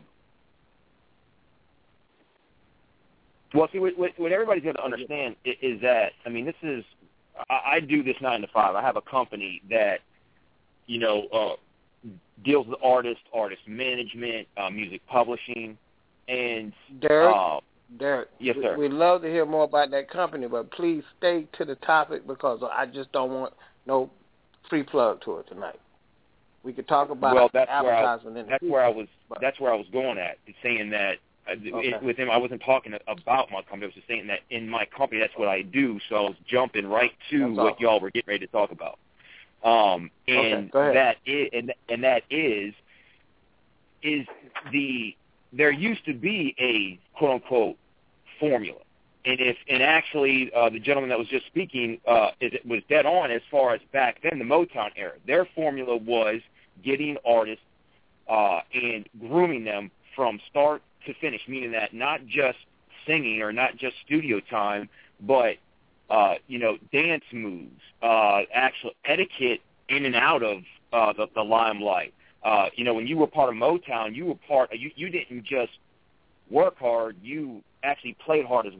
Q: Well, see, what, what, what everybody's got to understand is, is that, I mean, this is, I, I do this nine to five. I have a company that, you know, uh, deals with artists, artist management, uh, music publishing, and
N: Derek,
Q: uh,
N: Derek,
Q: yes, sir.
N: We'd love to hear more about that company, but please stay to the topic because I just don't want no free plug to it tonight. We could talk about
Q: well, that's
N: advertisement.
Q: Where I,
N: in
Q: that's
N: the
Q: where I was. That's where I was going at, saying that uh,
N: okay.
Q: it, with him, I wasn't talking about my company. I was just saying that in my company, that's what I do. So I was jumping right to
N: that's
Q: what
N: awesome.
Q: y'all were getting ready to talk about. Um, and
N: okay,
Q: that is, and, and that is, is the there used to be a quote unquote formula. And if and actually uh, the gentleman that was just speaking uh, is, was dead on as far as back then, the Motown era. Their formula was getting artists uh, and grooming them from start to finish, meaning that not just singing or not just studio time, but, uh, you know, dance moves, uh, actual etiquette in and out of uh, the, the limelight. Uh, you know, when you were part of Motown, you were part – you you didn't just work hard, you actually played hard as well.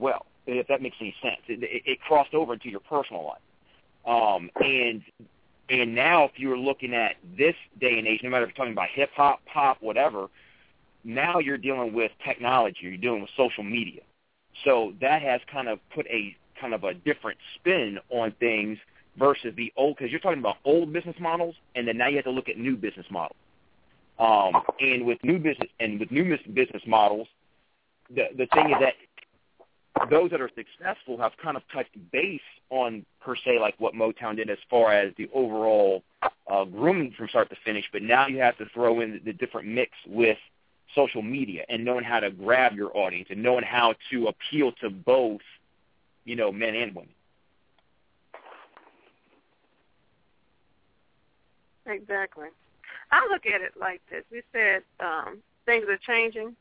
Q: if that makes any sense. It, it, it crossed over into your personal life. Um, and and now if you're looking at this day and age, no matter if you're talking about hip-hop, pop, whatever, now you're dealing with technology. You're dealing with social media. So that has kind of put a kind of a different spin on things versus the old, because you're talking about old business models, and then now you have to look at new business models. Um, and with new business and with new business models, the the thing is that those that are successful have kind of touched base on, per se, like what Motown did as far as the overall uh, grooming from start to finish. But now you have to throw in the, the different mix with social media and knowing how to grab your audience and knowing how to appeal to both, you know, men and women.
F: Exactly. I look at it like this. We said um, things are changing.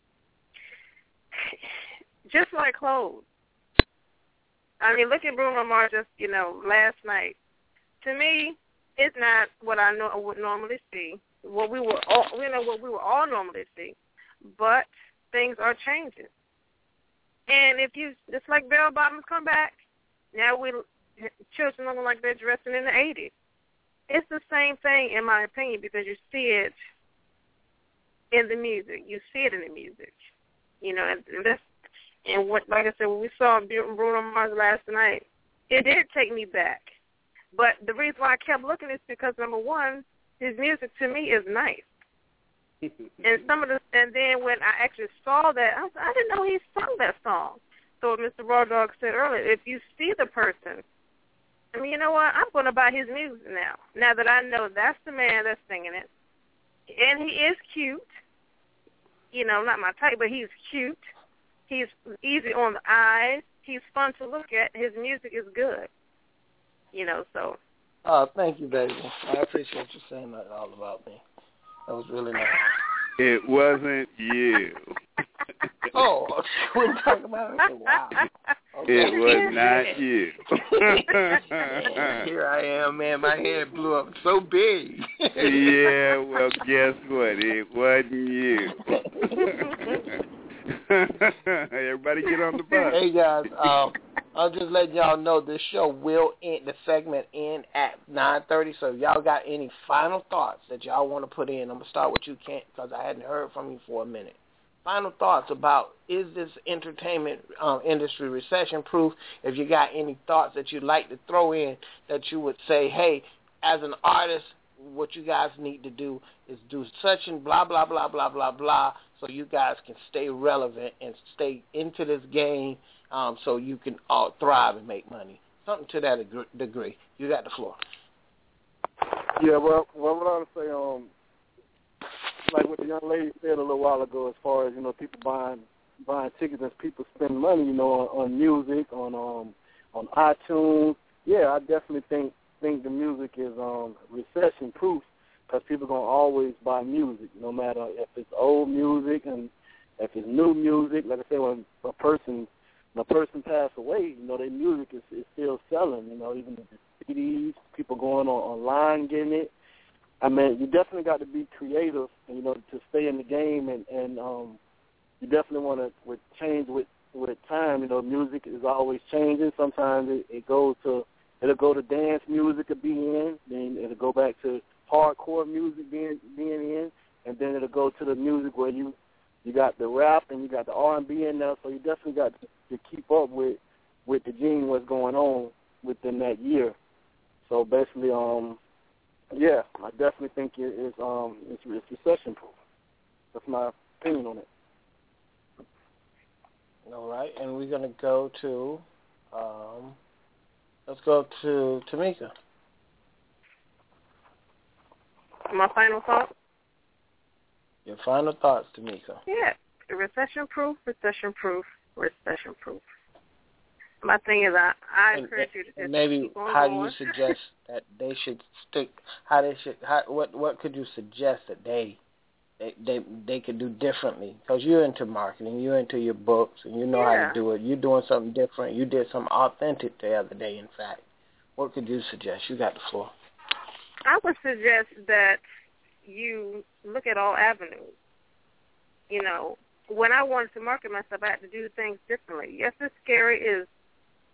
F: Just like clothes. I mean, look at Bruno Mars just, you know, last night. To me, it's not what I know, would normally see. What we were all, you know, what we would all normally see. But things are changing. And if you, just like bell bottoms come back, now we children looking like they're dressing in the eighties. It's the same thing, in my opinion, because you see it in the music. You see it in the music. You know, and that's, and what, like I said, when we saw Bruno Mars last night, it did take me back. But the reason why I kept looking is because, number one, his music to me is nice. and some of the, and then when I actually saw that, I, was, I didn't know he sung that song. So Mister Raw Dog said earlier, if you see the person, I mean, you know what? I'm going to buy his music now. Now that I know that's the man that's singing it, and he is cute. You know, not my type, but he's cute. He's easy on the eyes. He's fun to look at. His music is good. You know, so.
N: Oh, thank you, baby. I appreciate you saying that all about me. That was really nice.
G: It wasn't you.
N: Oh, we're talking about it? Wow. Okay.
G: It was not you.
N: Here I am, man. My head blew up so big.
G: Yeah, well, guess what? It wasn't you. Everybody get on the bus.
N: Hey, guys. Um, I'll just let y'all know this show will end, the segment end at nine thirty. So if y'all got any final thoughts that y'all want to put in, I'm going to start with you, Kent, because I hadn't heard from you for a minute. Final thoughts about, is this entertainment um, industry recession-proof? If you got any thoughts that you'd like to throw in that you would say, hey, as an artist, what you guys need to do is do such and blah, blah, blah, blah, blah, blah, so you guys can stay relevant and stay into this game um, so you can all thrive and make money. Something to that degree. You got the floor.
R: Yeah, well, well what I would say, um, like what the young lady said a little while ago, as far as, you know, people buying buying tickets and people spend money, you know, on, on music, on um on iTunes. Yeah, I definitely think think the music is um recession proof, because people are gonna always buy music, no matter if it's old music and if it's new music. Like I said, when a person when a person passed away, you know, their music is, is still selling. You know, even the C Ds, people going on online getting it. I mean, you definitely got to be creative, you know, to stay in the game, and, and um, you definitely want to with change with with time. You know, music is always changing. Sometimes it, it goes to it'll go to dance music to be in, then it'll go back to hardcore music being being in, and then it'll go to the music where you you got the rap and you got the R and B in there. So you definitely got to, to keep up with with the gene, what's going on within that year. So basically, um. Yeah, I definitely think it is. Um, it's, it's recession proof. That's my opinion on it.
N: All right, and we're gonna go to. Um, let's go to Tamika.
F: My final thought.
N: Your final thoughts, Tamika.
F: Yeah, recession proof, recession proof, recession proof. My thing is, I, I
N: and,
F: encourage you to just
N: maybe
F: keep on
N: how
F: going.
N: do you suggest that they should stick? How they should? How, what what could you suggest that they they they, they could do differently? Because you're into marketing, you're into your books, and you know
F: yeah.
N: how to do it. You're doing something different. You did something authentic the other day. In fact, what could you suggest? You got the floor.
F: I would suggest that you look at all avenues. You know, when I wanted to market myself, I had to do things differently. Yes, it's scary. Is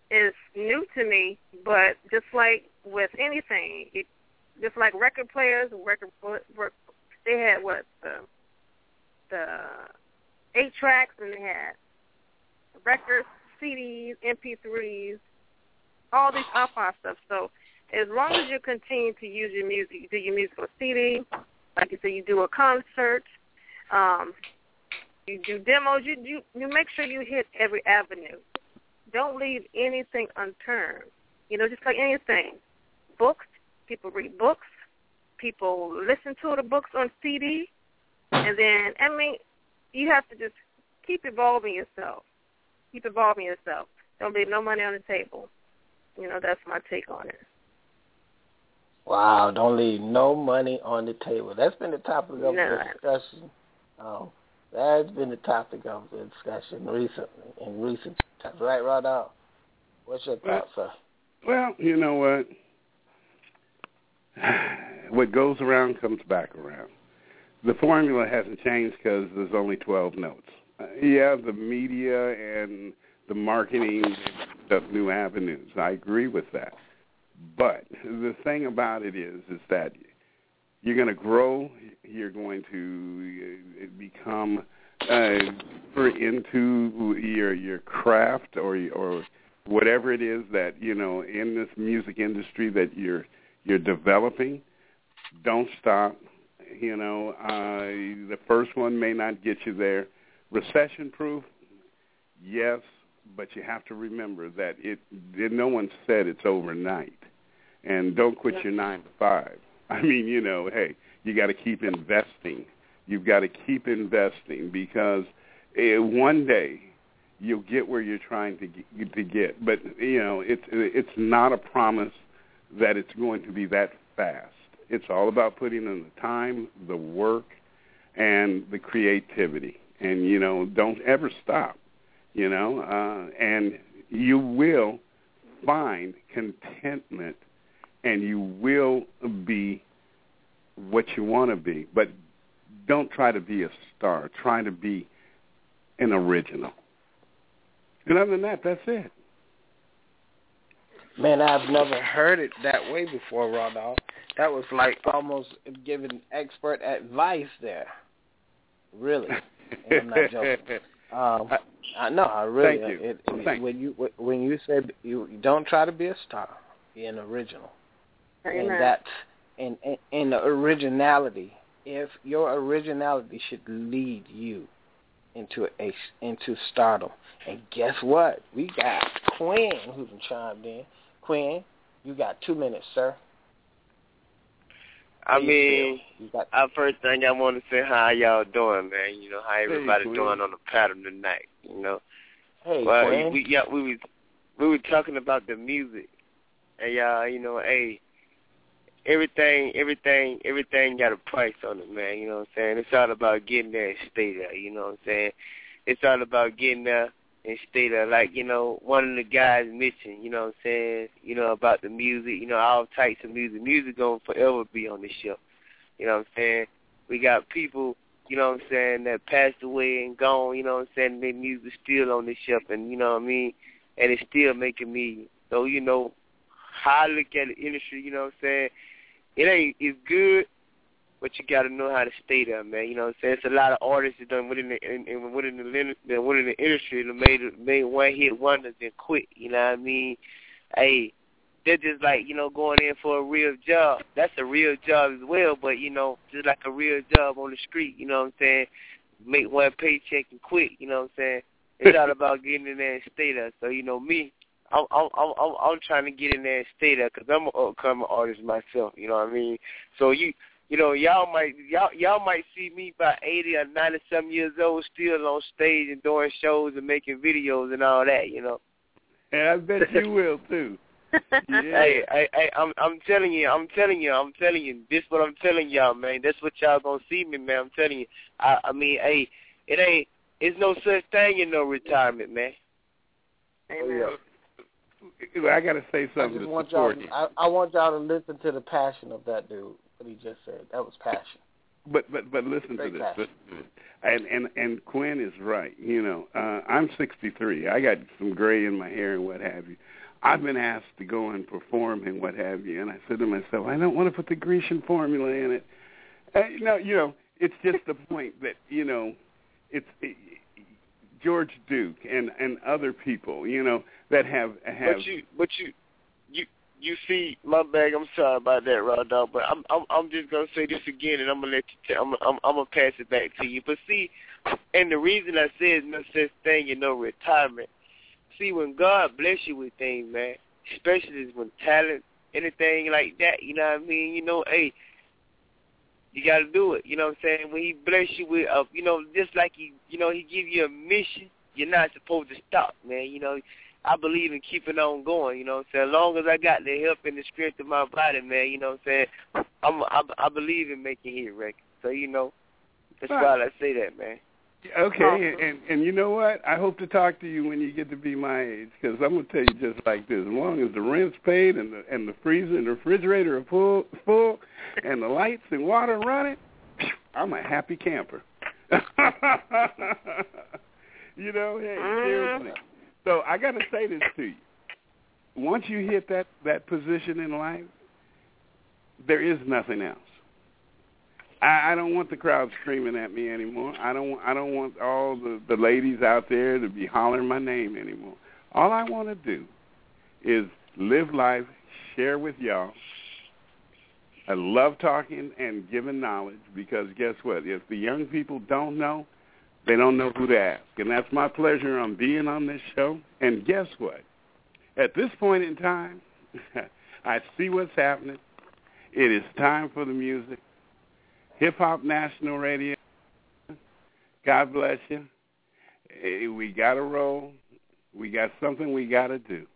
F: is new to me, but just like with anything, it, just like record players, record they had what the the eight tracks, and they had records, C Ds, M P threes, all these iPod stuff. So as long as you continue to use your music, you do your music on C D, like you said, you do a concert, um, you do demos, you, you you make sure you hit every avenue. Don't leave anything unturned. You know, just like anything. Books, people read books, people listen to the books on C D, and then, I mean, you have to just keep evolving yourself. Keep evolving yourself. Don't leave no money on the table. You know, that's my take on it.
N: Wow, don't leave no money on the table. That's been the topic of
F: no.
N: the discussion. Um, that's been the topic of the discussion recently, in recent times. Right, Rod? What's your thoughts, sir?
G: Well, you know what? What goes around comes back around. The formula hasn't changed because there's only twelve notes. Uh, yeah, the media and the marketing of new avenues. I agree with that. But the thing about it is, is that you're going to grow. You're going to become uh, into your your craft or or whatever it is that, you know, in this music industry that you're you're developing. Don't stop. You know, uh, the first one may not get you there. Recession-proof, yes, but you have to remember that it. No one said it's overnight. And don't quit your nine to five. I mean, you know, hey, you got to keep investing. You've got to keep investing because uh, one day you'll get where you're trying to get, to get. But you know, it's it's not a promise that it's going to be that fast. It's all about putting in the time, the work, and the creativity. And you know, don't ever stop. You know, uh, and you will find contentment. And you will be what you want to be. But don't try to be a star. Try to be an original. And other than that, that's it.
N: Man, I've never heard it that way before, Rodolph. That was like almost giving expert advice there. Really. And I'm not joking. Um, I know, I really.
G: Thank you.
N: It, it,
G: Thank
N: when you when you said you don't try to be a star, be an original.
F: Amen.
N: And that's and, and and the originality. If your originality should lead you into a into stardom, and guess what? We got Quinn who's chimed in. Quinn, you got two minutes, sir.
C: I mean,
N: got-
C: I first thing I want to say, how y'all doing, man? You know, how everybody
G: Hey,
C: doing on the pattern tonight, you know?
N: Hey,
C: well,
N: Quinn.
C: we yeah, we was we were talking about the music, and y'all, you know, hey, everything, everything, everything got a price on it, man. You know what I'm saying? It's all about getting there and stay there. You know what I'm saying? It's all about getting there and stay there. Like, you know, one of the guys mentioned, you know what I'm saying, you know, about the music, you know, all types of music. Music going to forever be on this ship. You know what I'm saying? We got people, you know what I'm saying, that passed away and gone, you know what I'm saying, their music still on this ship, and you know what I mean, and it's still making me, so, you know, how I look at the industry, you know what I'm saying, it ain't, it's good, but you got to know how to stay there, man. You know what I'm saying? It's a lot of artists that done within the in, in, within the within the industry that made made one hit wonders and quit. You know what I mean? Hey, they're just like, you know, going in for a real job. That's a real job as well, but you know, just like a real job on the street. You know what I'm saying? Make one paycheck and quit. You know what I'm saying? It's all about getting in there and stay there. So you know me. I'm I'm I'm I'm trying to get in there and stay there because I'm an upcoming artist myself. You know what I mean? So you you know y'all might y'all y'all might see me by eighty or ninety some years old still on stage and doing shows and making videos and all that. You know.
G: And I bet you will too. Yeah.
C: Hey, hey, hey, I'm I'm telling you, I'm telling you, I'm telling you. This what I'm telling y'all, man. That's what y'all gonna see me, man. I'm telling you. I I mean, hey, it ain't. It's no such thing in no retirement, man.
F: Amen.
G: Oh, yeah. I got to say something
N: I just
G: to
N: want y'all.
G: support you.
N: I, I want y'all to listen to the passion of that dude. What he just said. That was passion.
G: but but but listen to this. Listen to this. And and and Quinn is right. You know, uh, I'm sixty-three. I got some gray in my hair and what have you. I've been asked to go and perform and what have you, and I said to myself, I don't want to put the Grecian formula in it. Uh, no, you know, it's just the point that you know, it's it, George Duke and and other people, you know, that have have.
C: But you, but you, you. You see, my bag. I'm sorry about that, Raw Dog, but I'm I'm I'm just gonna say this again, and I'm gonna let you. T- I'm I'm I'm gonna pass it back to you. But see, and the reason I say it's no such thing, you know, retirement. See, when God bless you with things, man, especially when talent, anything like that, you know what I mean? You know, hey, you got to do it. You know what I'm saying? When He bless you with, uh, you know, just like He, you know, He give you a mission, you're not supposed to stop, man. You know. I believe in keeping on going, you know what I'm saying? As long as I got the help and the strength of my body, man, you know what I'm saying? I'm, I, I believe in making hit records. So, you know, that's
G: right.
C: why I say that, man.
G: Okay, and, and and you know what? I hope to talk to you when you get to be my age, because I'm going to tell you just like this. As long as the rent's paid and the and the freezer and the refrigerator are full, full and the lights and water running, I'm a happy camper. You know, hey, seriously. So I got to say this to you. Once you hit that, that position in life, there is nothing else. I, I don't want the crowd screaming at me anymore. I don't I don't want all the, the ladies out there to be hollering my name anymore. All I want to do is live life, share with y'all. I love talking and giving knowledge because guess what? If the young people don't know, they don't know who to ask. And that's my pleasure on being on this show. And guess what? At this point in time, I see what's happening. It is time for the music. Hip Hop National Radio. God bless you. We got to roll. We got something we got to do.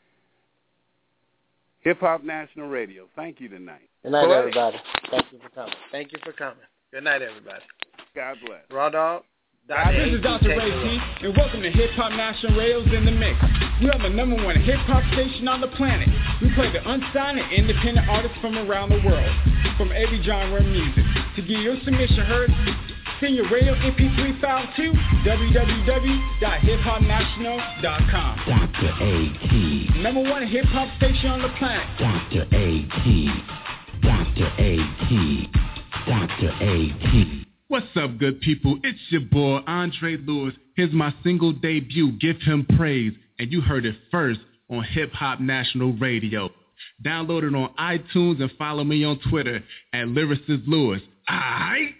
G: Hip Hop National Radio. Thank you tonight.
N: Good night, everybody. Thank you for coming. Thank you for coming. Good night, everybody.
G: God bless.
N: Raw Dog.
S: This is Doctor Ray T, and welcome to Hip Hop National Radio's In the Mix. We are the number one hip hop station on the planet. We play the unsigned and independent artists from around the world, from every genre of music. To get your submission heard, send your radio M P three file to w w w dot hip hop national dot com.
T: Doctor A T.
S: Number one hip hop station on the planet.
T: Doctor A T. Doctor A T. Doctor A T.
U: What's up, good people? It's your boy, Andre Lewis. Here's my single debut, Give Him Praise. And you heard it first on Hip Hop National Radio. Download it on iTunes and follow me on Twitter at Lyricist Lewis. Aight?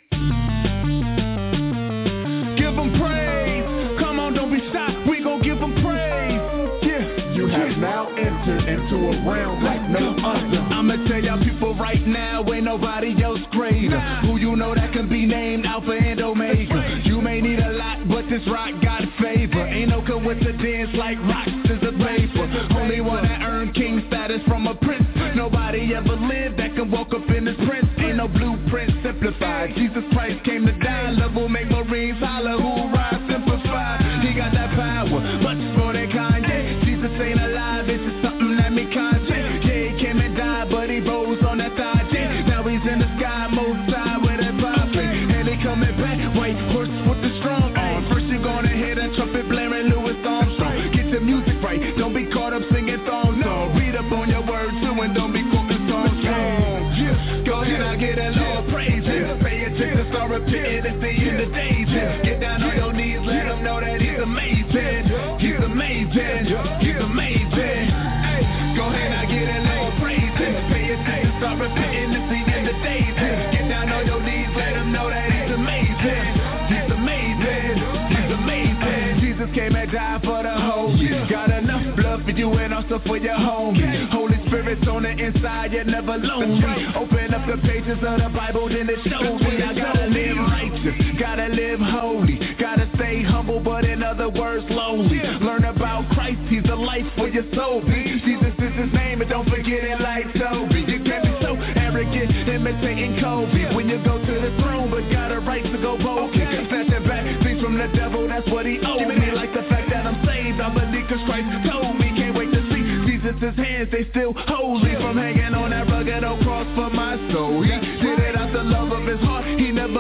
V: Give him praise. Come on, don't be shy. We gon' give him praise. Yeah.
W: You have now entered into a realm like no other.
V: I'ma tell y'all people right now, ain't nobody else greater. Who you know that can be named Alpha and Omega. You may need a lot, but this rock got favor. Ain't no coincidence like rocks is a paper. Only one that earned king status from a prince. Nobody ever lived that can walk up in his prince. Ain't no blueprint simplified. Jesus Christ came to die. Love will make Marines holler. Who rise simplified? He got that power, much more than Kanye. Jesus ain't alive, it's just something that me Kanye. Yeah, he came and died, but he rose on that thigh. Yeah. Now he's in the sky, most high with that prophet. And he coming back, white horse with the strong arm. First you gonna hear that trumpet blaring, Louis Armstrong. Get your music right, don't be caught up singing thong song. Read up on your words too, and don't be quoting songs wrong. Yeah. Go ahead, I'll get a little praise. Yeah. Pay attention, start repeating, it's the end of days. Yeah. Get down on your knees, let him know that he's amazing. He's amazing, he's amazing. Hey, go ahead, I'll get a little praise. Yeah. Pay attention, start repeating, it's the end of days. Yeah. Get down on your knees, let him know that he's amazing. He's amazing, he's amazing. Jesus came and died for the holy. Got enough blood for you and also for your homie. Holy Spirit's on the inside, you're never lonely. Open up the pages of the Bible, then it shows me I gotta live righteous, gotta live holy, gotta stay humble, but in other words, lonely. Learn about Christ, he's the life for your soul. Jesus is his name, and don't forget it like Toby. You can't be so arrogant, imitating Kobe. When you go to the throne, but got a right to go broken. Snatching back things from the devil, that's what he owed me. Like the fact that I'm saved, I believe cause Christ told me. Can't wait to see Jesus' hands, they still holy. From hanging on that rugged old cross for my soul. He did it out the love of his heart, he never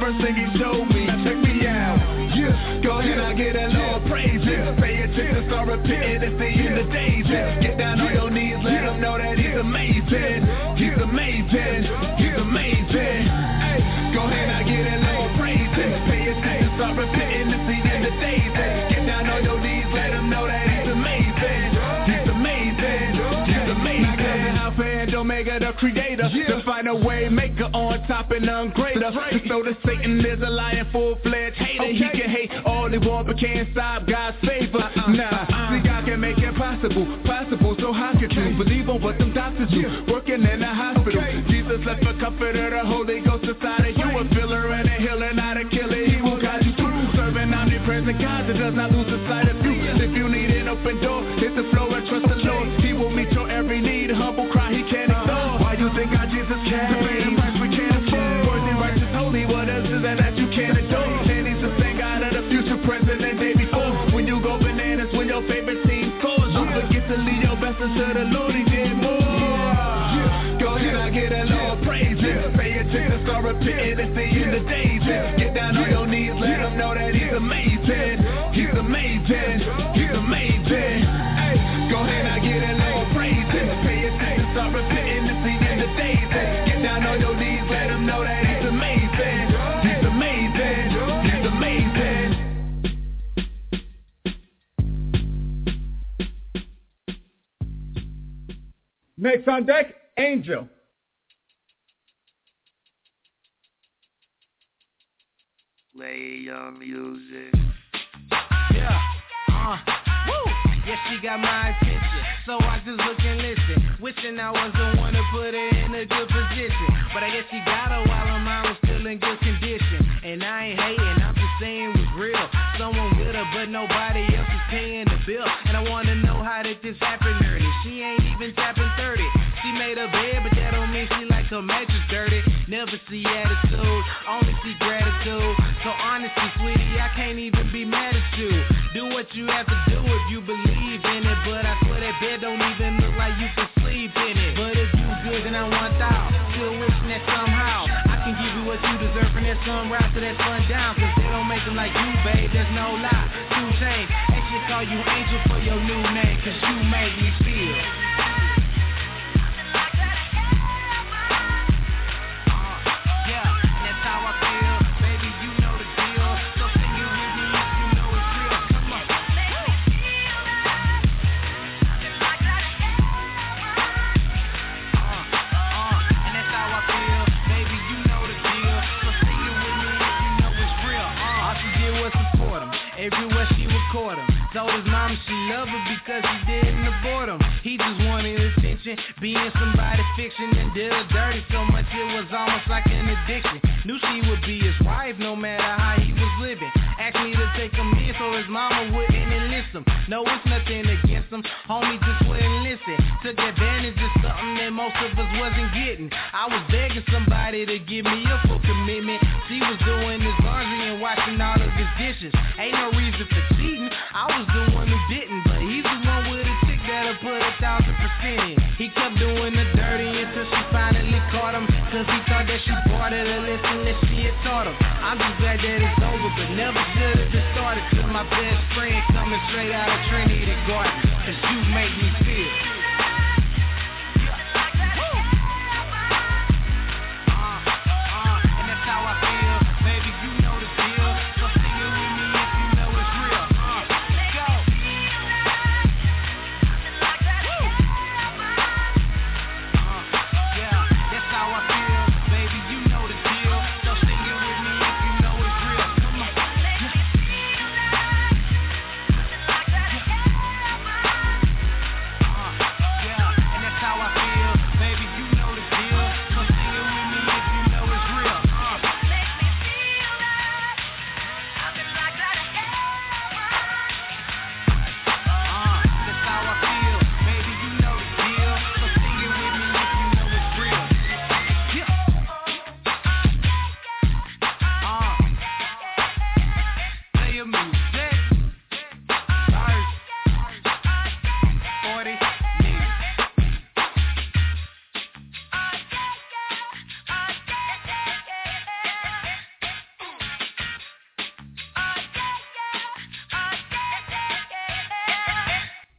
V: first thing he showed me. Check me out. Yeah, go ahead, I get a little praise. Yeah. Pay attention, start repeating, it's the end of days. Yeah. Get down on your knees, let him know that he's amazing. He's amazing. He's amazing. Hey, go ahead, I get a little praise. Yeah. Pay attention, start repeating, it's the end of days. Yeah. Get down on your knees, let him know that he's amazing. He's amazing. He's amazing. Alpha and Omega, the creator, yeah. The final way maker, on top and none greater. Right. Just know that Satan is a lying full-fledged hater. Okay. He can hate all he want but can't stop God's favor. Uh-uh. Nah, uh-uh. See, God can make it possible, possible. So how could you believe on what them doctors do? Yeah. Working in a hospital. Okay. Jesus left a comforter, the Holy Ghost inside of you, a filler and a healer, not a killer. He will guide you through. Serving omnipresent God that does not lose the sight of you. If you need an open door, hit the floor and trust the Lord. He will meet your every need. Humble cry, he can't ignore. Why you think our Jesus came? To pay the price we can't afford. Worthy, righteous, holy. What else is that that you can't adore? And he's the same God of the future, present, and day before. When you go bananas, when your favorite team scores, don't forget to leave your best unto the Lord. He did more. Yeah. Go ahead, I get a little praise. Yeah. Pay attention, start repeating, it's the end of days. Yeah. Get down on your knees, let him know that he's amazing. He's amazing. He's amazing. Hey, go ahead, I get a little praise. Yeah. Pay attention, start repeating, it's the end of days. Yeah. Get down on your knees, let him know that he's amazing. He's amazing. He's amazing.
S: Next on deck, Angel.
A: Play your music.
B: Yeah, uh, woo. Yeah, she got my attention, so I just look and listen. Wishing I was the one to put her in a good position, but I guess she got her while her mind was still in good condition. And I ain't hating, I'm just saying it was real. Someone with her, but nobody else is paying the bill. And I wanna know how did this happen, nerdy? She ain't even tapping thirty. She made her bed, but that don't mean she like her mattress dirty. Never see attitude, only see gratitude. So honestly, sweetie, I can't even be mad at you. Do what you have to do if you believe in it. But I swear that bed don't even look like you can sleep in it. But if you good, then I want out. Still wishing that somehow I can give you what you deserve from that sunrise to that sundown. Cause they don't make them like you, babe, there's no lie. Two chains, they should call you Angel for your new name. Cause you make me feel. Everywhere she record him. Told his mama she loved her because he didn't abort him. He just wanted attention, being somebody fiction, and did her dirty so much it was almost like an addiction. Knew she would be his wife no matter how he was living. Asked me to take him in so his mama wouldn't enlist him. No, it's nothing against him, homie just wouldn't listen. Took advantage of something that most of us wasn't getting. I was begging somebody to give me a full commitment. She was doing his laundry and washing all of his dishes. Ain't no reason for cheating, I was the one who didn't. But he's the one with a chick that'll put a thousand percent in. He kept doing the dirty until she finally caught him. Cause he thought that she bought her the lesson that she had taught him. I'm just glad that it's over, but never should have just started. Till my best friend coming straight out of Trinity Garden. Cause you make me feel.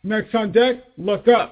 S: Next on deck, Look Up.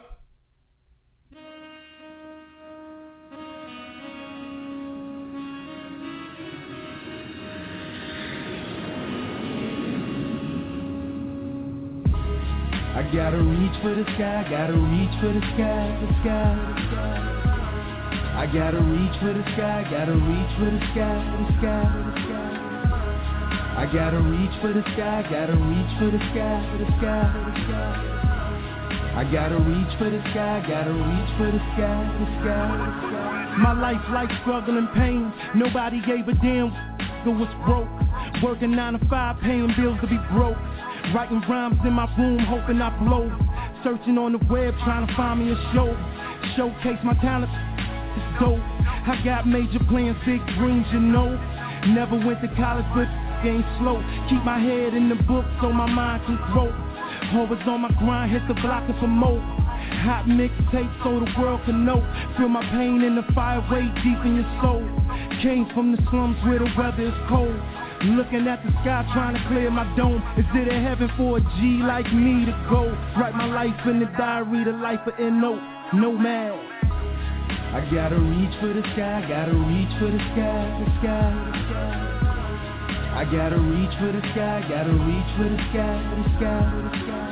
B: I gotta reach for the sky, gotta reach for the sky, the sky, the sky. I gotta reach for the sky, gotta reach for the sky, the sky, the sky. I gotta reach for the sky, gotta reach for the sky, the sky, the sky. I gotta reach for the sky, gotta reach for the sky, the sky, the sky. My life like struggle and pain. Nobody gave a damn who was broke. Working nine to five, paying bills to be broke. Writing rhymes in my room, hoping I blow. Searching on the web, trying to find me a show. Showcase my talent, it's dope. I got major plans, big dreams, you know. Never went to college, but game slow. Keep my head in the book so my mind can grow. Always on my grind, hit the block and promote. Hot mixtape so the world can know. Feel my pain in the fire way deep in your soul. Came from the slums where the weather is cold. Looking at the sky trying to clear my dome. Is it a heaven for a G like me to go? Write my life in the diary, the life of N O, nomad. I gotta reach for the sky, gotta reach for the sky, the sky, the sky. I gotta reach for the sky, gotta reach for the sky, the sky, the sky.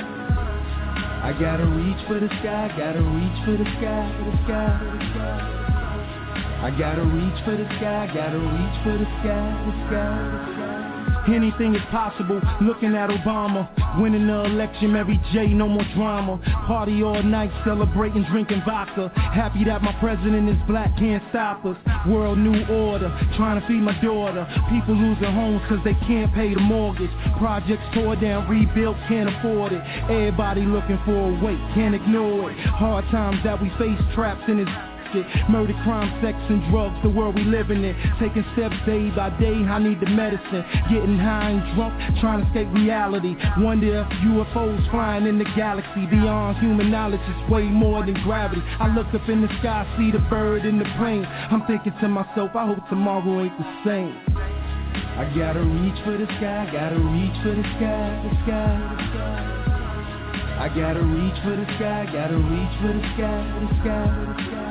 B: I gotta reach for the sky, gotta reach for the sky, the sky, the sky. I gotta reach for the sky, gotta reach for the sky, the sky, the sky. Anything is possible, looking at Obama. Winning the election, Mary J, no more drama. Party all night, celebrating, drinking vodka. Happy that my president is black, can't stop us. World new order, trying to feed my daughter. People losing homes cause they can't pay the mortgage. Projects tore down, rebuilt, can't afford it. Everybody looking for a way, can't ignore it. Hard times that we face, trapped in this murder, crime, sex, and drugs, the world we living in. Taking steps day by day, I need the medicine. Getting high and drunk, trying to escape reality. Wonder if U F Os flying in the galaxy. Beyond human knowledge, it's way more than gravity. I look up in the sky, see the bird in the plane. I'm thinking to myself, I hope tomorrow ain't the same. I gotta reach for the sky, gotta reach for the sky, the sky, the sky. I gotta reach for the sky, gotta reach for the sky, the sky, the sky.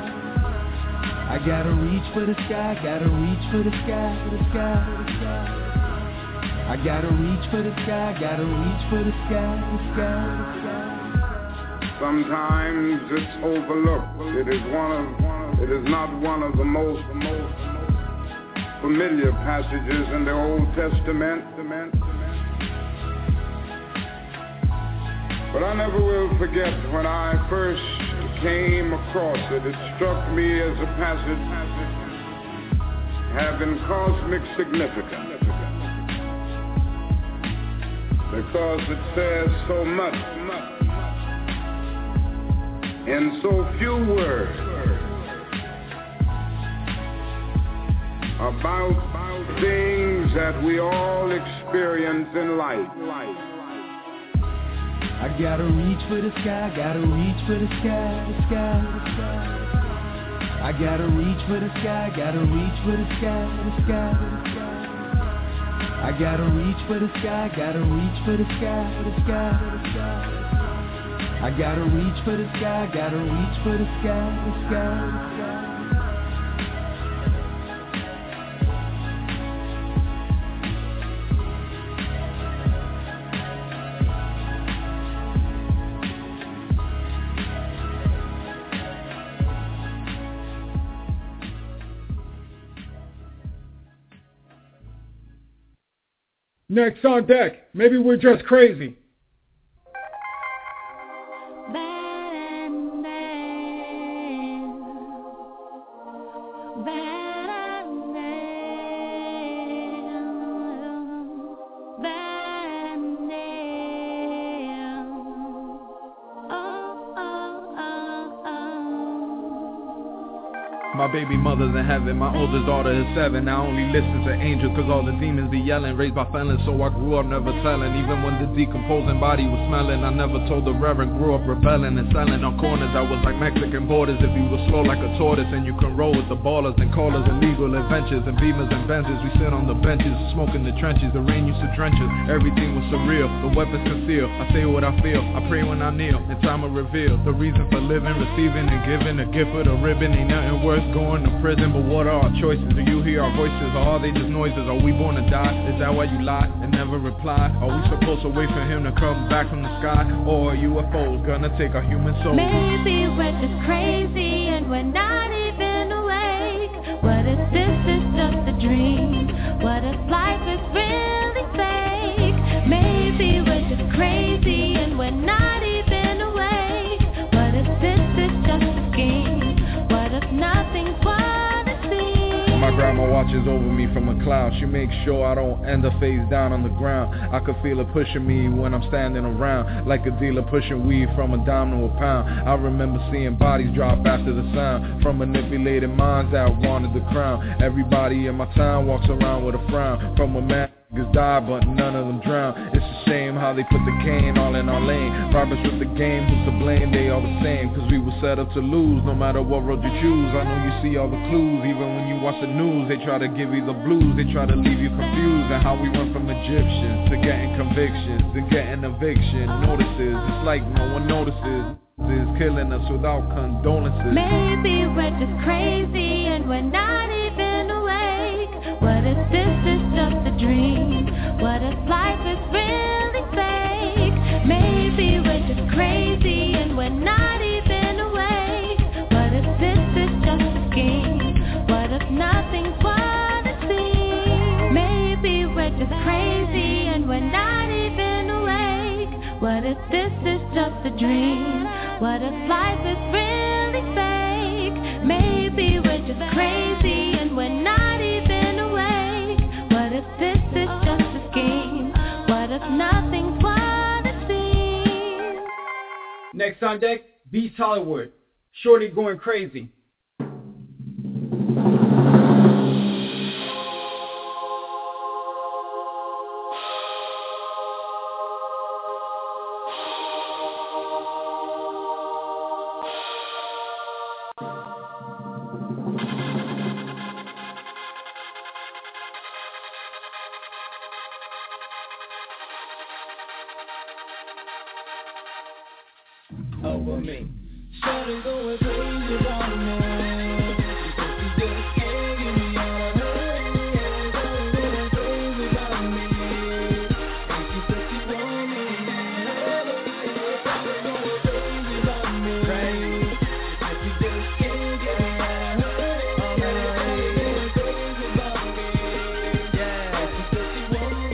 B: I gotta reach for the sky, gotta reach for the sky, the sky, the sky. I gotta reach for the sky, gotta reach for the sky, the sky, the sky.
I: Sometimes it's overlooked. It is one of, it is not one of the most, the most familiar passages in the Old Testament. But I never will forget when I first came across it. It struck me as a passage having cosmic significance because it says so much in so few words about things that we all experience in life.
B: I gotta reach for the sky, gotta reach for the sky, the sky, the sky. I gotta reach for the sky, gotta reach for the sky, the sky, the sky. I gotta reach for the sky, gotta reach for the sky, the sky, the sky. I gotta reach for the sky, gotta reach for the sky, the sky, the sky.
S: Next on deck, maybe we're just crazy.
J: My baby mother's in heaven, my oldest daughter is seven. I only listen to angels cause all the demons be yelling. Raised by felons, so I grew up never telling. Even when the decomposing body was smelling, I never told the reverend. Grew up rebelling and selling on corners. I was like Mexican borders. If you were slow like a tortoise, and you can roll with the ballers and callers and legal adventures and beamers and Benzes. We sit on the benches, smoking the trenches. The rain used to drench us. Everything was surreal. The weapons concealed. I say what I feel. I pray when I kneel. And time will reveal the reason for living, receiving, and giving. A gift of the ribbon. Ain't nothing worse going to prison. But what are our choices? Do you hear our voices, or are they just noises? Are we born to die? Is that why you lie and never reply? Are we supposed to wait for him to come back from the sky? Or are U F Os gonna take our human souls?
D: Maybe we're just crazy and we're not even awake. What if this is just a dream? What if life is really fake? Maybe we're just crazy and we're not even awake. What if this is just a scheme? What if nothing's what it seems?
J: My grandma watches over me from a cloud. She makes sure I don't end up face down on the ground. I could feel her pushing me when I'm standing around, like a dealer pushing weed from a dime to a pound. I remember seeing bodies drop after the sound from manipulated minds that wanted the crown. Everybody in my town walks around with a frown. From a man niggas die, but none of them drown. It's a shame how they put the cane all in our lane. Robbers with the game, who's to blame? They all the same, cause we were set up to lose no matter what road you choose. I know you see all the clues, even when you watch the news. They try to give you the blues, they try to leave you confused. And how we went from Egyptians to getting convictions, to getting eviction notices. It's like no one notices. Is killing us without condolences.
D: Maybe we're just crazy and we're not even awake. What if this is just a dream? What if life is really fake? Maybe we're just crazy and we're not even awake. What if this is just a scheme? What if nothing's what it seems? Maybe we're just crazy and we're not even awake. What if this is just a dream? What if life is really fake? Maybe we're just crazy and we're not even awake. What if this is just a scheme? What if nothing's what it seems?
S: Next on deck, Beast Hollywood. Shorty going crazy.
B: Over me. Shawty going crazy about me. She just can't get me out of her head. Shawty going crazy about me. And she said she want me. Shawty going crazy about me. And she just can't get me out of her head. Shawty going crazy about me. Yeah, she said she want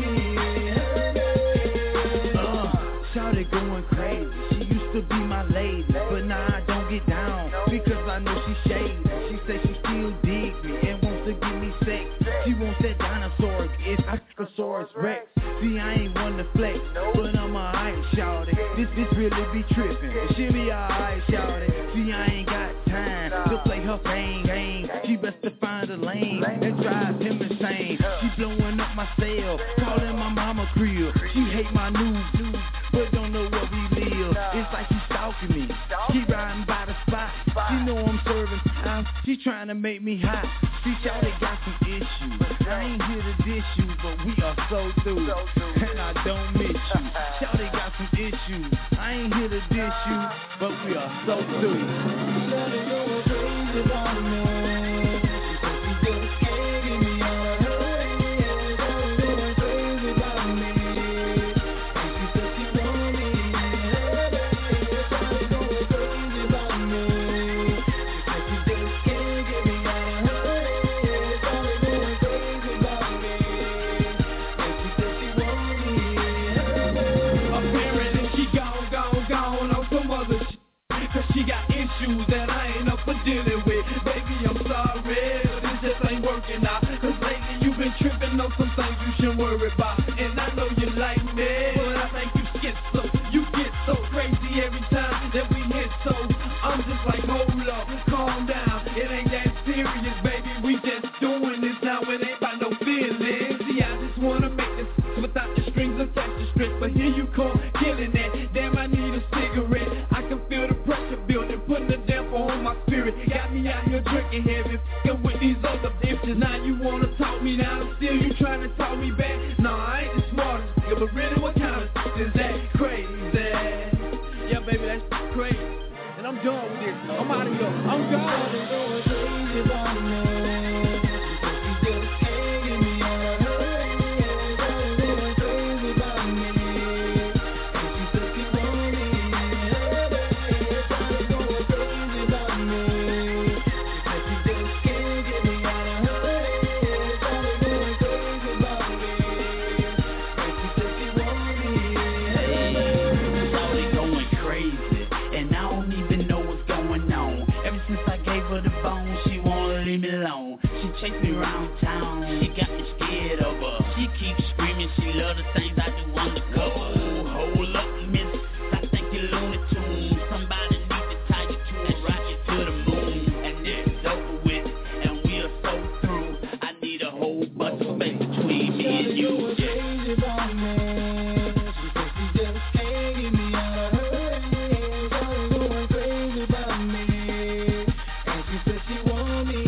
B: me. Uh, Shawty going crazy. To be my lady, but now I don't get down because I know she's shady. She says she still digs me and wants to give me sex. She wants that dinosaur, it's Ikosaurus Rex. See, I ain't one to flex, but I'm a hype shawty. This bitch really be tripping, she be a hype shawty. See, I ain't got time to play her fame game. She best to find a lane and drive him insane. She blowing up my cell, calling my mama crib. She hate my news, but don't know where we live. It's like she stalking me. She riding by the spot. She know I'm serving time. She trying to make me hot. See, shawty got some issues. I ain't here to dish you, but we are so through. And I don't miss you. Shawty got some issues. I ain't here to dish you, but we are so through. Shawty going crazy about me. She got issues that I ain't up for dealing with. Baby, I'm sorry, but this just ain't working out. Cause lately you've been tripping on some things you shouldn't worry about. And I know you like me, but I think you schizo. You get so crazy every time that we hit, so I'm just like, hold up, calm down. It ain't that serious.
V: just wanna make this without the strings attached to strips. But here you come, killing it. Damn, I need a cigarette. I can feel the pressure building, putting a damper on my spirit. Got me out here drinking heavy, f***ing with these other bitches. Now you wanna talk me down, still you trying to talk me back. Nah, I ain't the smartest, nigga, but really what kind of shit is that? Crazy. Yeah, baby, that's crazy. And I'm done with this. I'm out of here. I'm gone. Crazy about me. Chase me around town, she got me scared of her. She keeps screaming, she love the things I do undercover. Hold up, miss, I think you're Looney Tunes. Somebody need to tie you to a rocket to the moon. And it's over with, and we are so through. I need a whole bunch of space between me and you. Crazy about me. She said she just can't get me out of her head. Started going crazy about me. And she said she want me.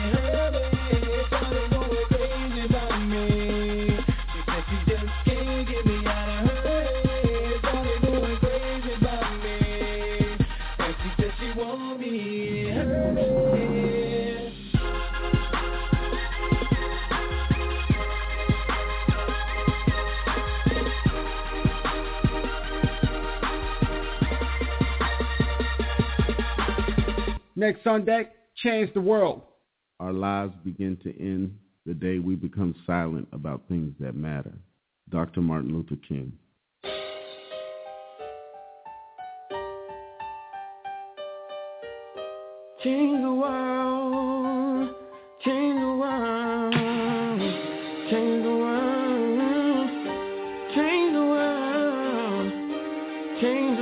E: Next on deck, Change the World.
K: Our lives begin to end the day we become silent about things that matter. Doctor Martin Luther King.
V: Change the world, change the world, change the world, change the world, change the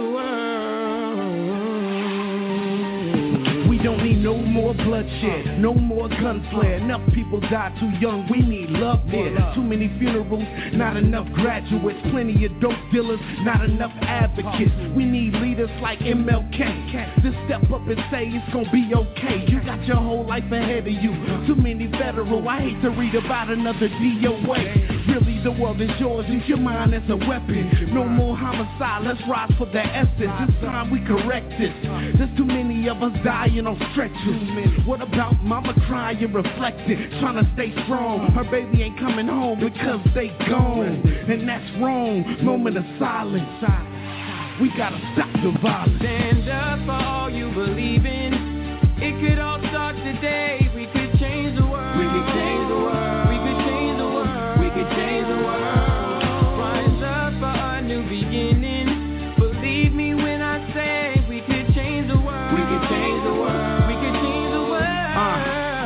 V: world. We don't need no more bloodshed, no more gunflare. Enough people die too young, we need love there. Too many funerals, not enough graduates. Plenty of dope dealers, not enough advocates. We need leaders like M L K to step up and say it's gonna be okay. You got your whole life ahead of you. Too many federal, I hate to read about another D O A. Really, the world is yours, use your mind as a weapon. No more homicide, let's rise for the essence. It's time we correct this. There's too many of us dying on stretchers. What about mama crying, reflecting, trying to stay strong? Her baby ain't coming home because they gone, and that's wrong. Moment of silence. We gotta stop the violence.
B: Stand up for all you believe in. It could all start today. We could change the world.
V: We could change the world.
B: We could change the world.
V: We could change the world.
B: Rise up for a new beginning. Believe me when I say we could change the world.
V: We could change the world.
B: We could change the world.
V: Uh.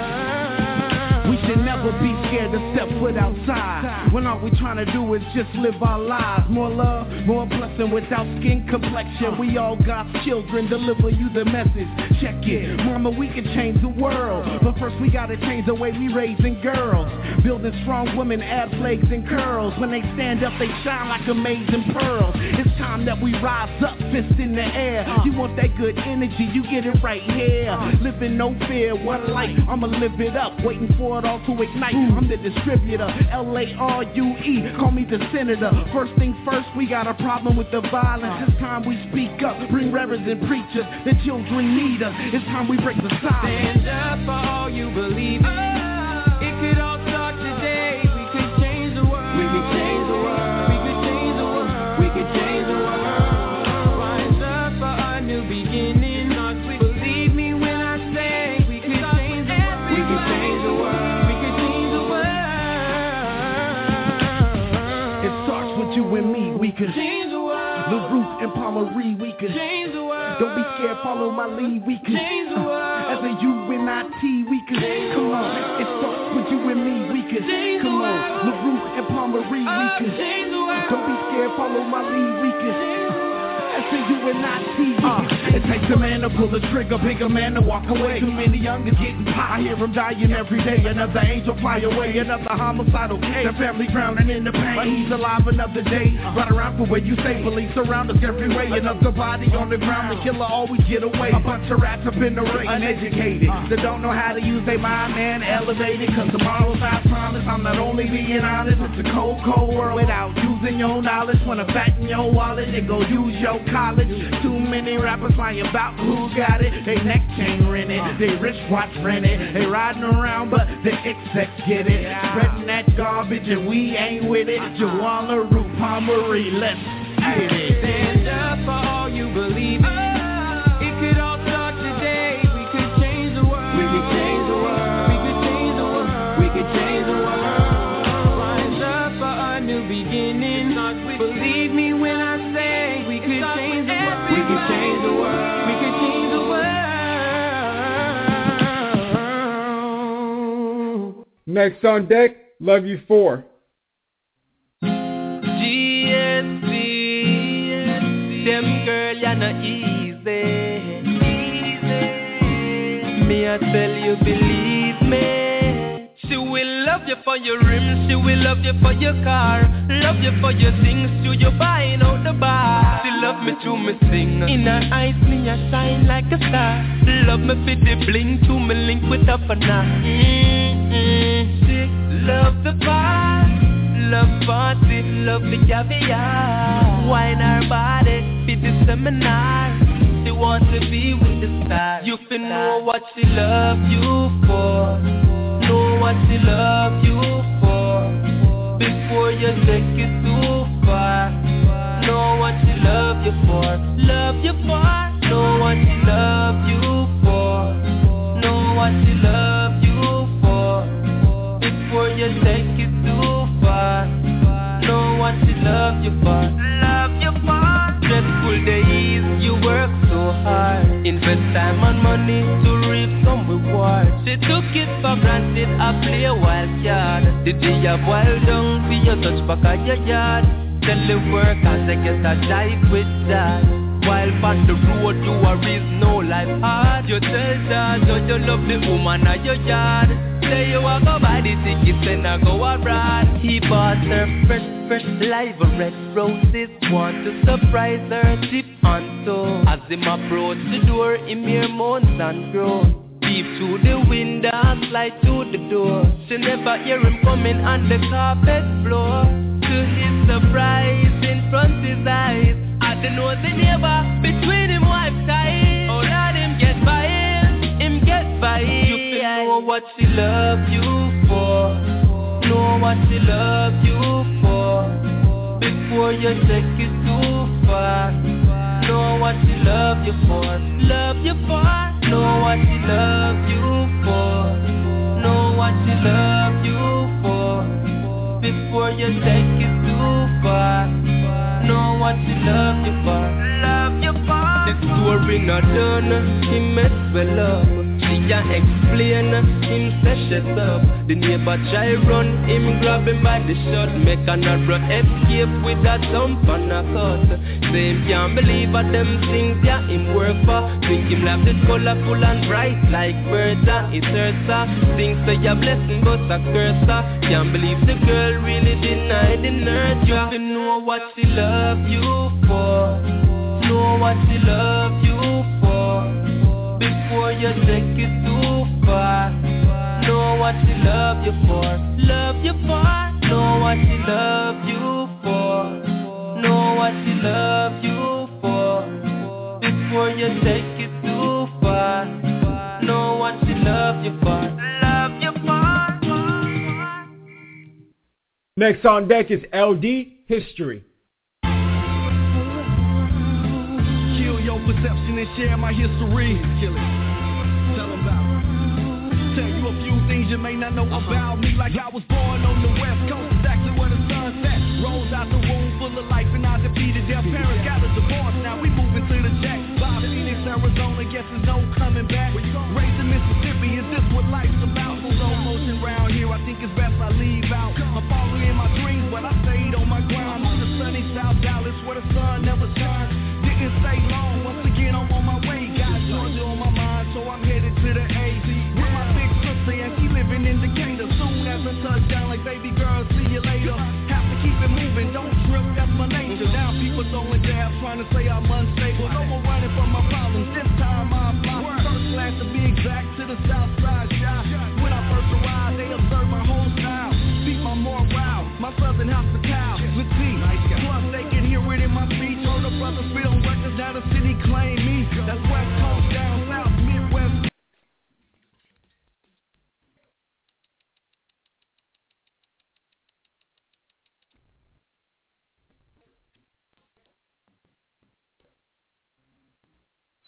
V: We should never be scared to step foot outside when all we trying to do is just live our lives. More love, more blessing without skin complexion. We all God's children, deliver you the message. Check it, mama, we can change the world, but first we gotta change the way we raising girls. Building strong women, abs, legs, and curls. When they stand up, they shine like amazing pearls. It's time that we rise up, fist in the air. You want that good energy, you get it right here. Living no fear, one life, I'ma live it up. Waiting for it all to ignite. I'm the distributor, L A R U E, call me the senator. First things first, we got a problem with the violence. It's time we speak up, bring reverends and preachers. The children need us, it's time we break the silence.
B: Stand up for all you believe in. It could all start today. We could change the world.
V: We could change the world.
B: We could change the world.
V: We could change the world.
B: Rise up for a new beginning. Believe me when I say we could change the world.
V: We could change the world.
B: We could change the world.
V: It starts with you and me. We could
B: change the world.
V: The Ruth and Palmery. We could
B: change the world.
V: Don't be scared, follow my lead. We could
B: change the world.
V: As a U N I T, we could come on. It starts with you and me. We could come on. The Ruth and Palmery. We could
B: change the world.
V: Don't be scared, follow my lead. We could. As blessing you and not teasing. Uh, it takes a man to pull the trigger, bigger man to walk away. Too many youngers getting pie. I hear them dying every day. Another angel fly away, another homicidal case. The family drowning in the pain, but he's alive another day. Run around for where you say, police surround us every way. Another body on the ground, the killer always get away. A bunch of rats up in the ring, uneducated, that don't know how to use their mind, man, elevated. Cause tomorrow's I promise, I'm not only being honest. It's a cold, cold world without using your knowledge. Wanna fatten your wallet, they go use your college. Too many rappers lying about who got it. They neck chain rented, they wristwatch rented. They riding around but the execs get it. Spreading that garbage and we ain't with it. Jawala, Root, Palmery, let's get it.
B: Stand up for all you believe in. It could all start today. We could change the world. We could change the world. We could change the world. We could change the world. Rise up for a new beginning. Believe me when I say we could change the world. We could change the world. We could change the world.
E: Next on deck, Love You For.
B: G S C, them girl, you're not easy. Me, I tell you, believe me. She will love you for your rims, she will love you for your car, love you for your things, to you buying out the bar. She love me to me sing, in her eyes me I shine like a star. Love me for the bling, to me link with up and now. Mm-mm. She love the bar, love party, love the caviar. Wine her body, for the seminar. She want to be with the stars. You can know what she love you for. Know what she love you for. Before you take it too far. Know what she love you for. Love you for. Know what she love you for. Know what she love you for. Before you take it too far. Know what she love you for. Love you for. Stressful days, you work so hard. Invest time and money to reap some reward. She took it for granted, I play a wild card. The day you boil down, see you touch back at your yard. Tell the workers they get a jive with that. While on the road you are is no life hard. You tell that how you love the woman at your yard. Say you want to buy the tickets and I go abroad. He bought her fresh, fresh live red roses. Want to surprise her, tip on toe. As him approach the door, him hear moans and groans. Deep through the window, slide to the door. She never hear him coming on the carpet floor. To his surprise, in front his eyes, at the nose the neighbor, between him wife ties. Oh Lord, him get by him, him get by him. You can know what she love you for. Know what she love you for. Before you take it too far. Know what she love you for. Love you for. Know what she love you for. Know what she love you for. Before you take it too far. Know what she love you for. Love you for. The story not done, he mess well up. She can explain, him say shut up. The neighbor try run, him grab him by the shirt. Make another escape with a thump and a cut. Say him can't believe what them things yeah him work for. Think him left it colorful and bright like birds. It's her star. Think say a blessing but a curse. Can't believe the girl really denied the nurse. You have to know what she love you for. Know what she love you for. Before you take it too far. Know what she love you for. Love you for. Know what she love you for. Know what she love you for. Before you take it too far. Know what she love you for. Love you for.
E: Next on deck is L D History.
V: Perception and share my history. Kill it. Tell them about it. Tell you a few things you may not know about me. Like I was born on the west coast, exactly where the sun set. Rose out the womb full of life and I defeated their parents. Got a divorce, now we moving to the jack. By Phoenix, Arizona, guess there's no coming back. Raised in Mississippi, is this what life's about? Slow motion round here, I think it's best I leave out. I'm following my dreams, but I stayed on my grind. On the sunny South Dallas where the sun never shines. Didn't trying to say I'm unstable. No more running from my problems. This time I'm first class to be exact to the south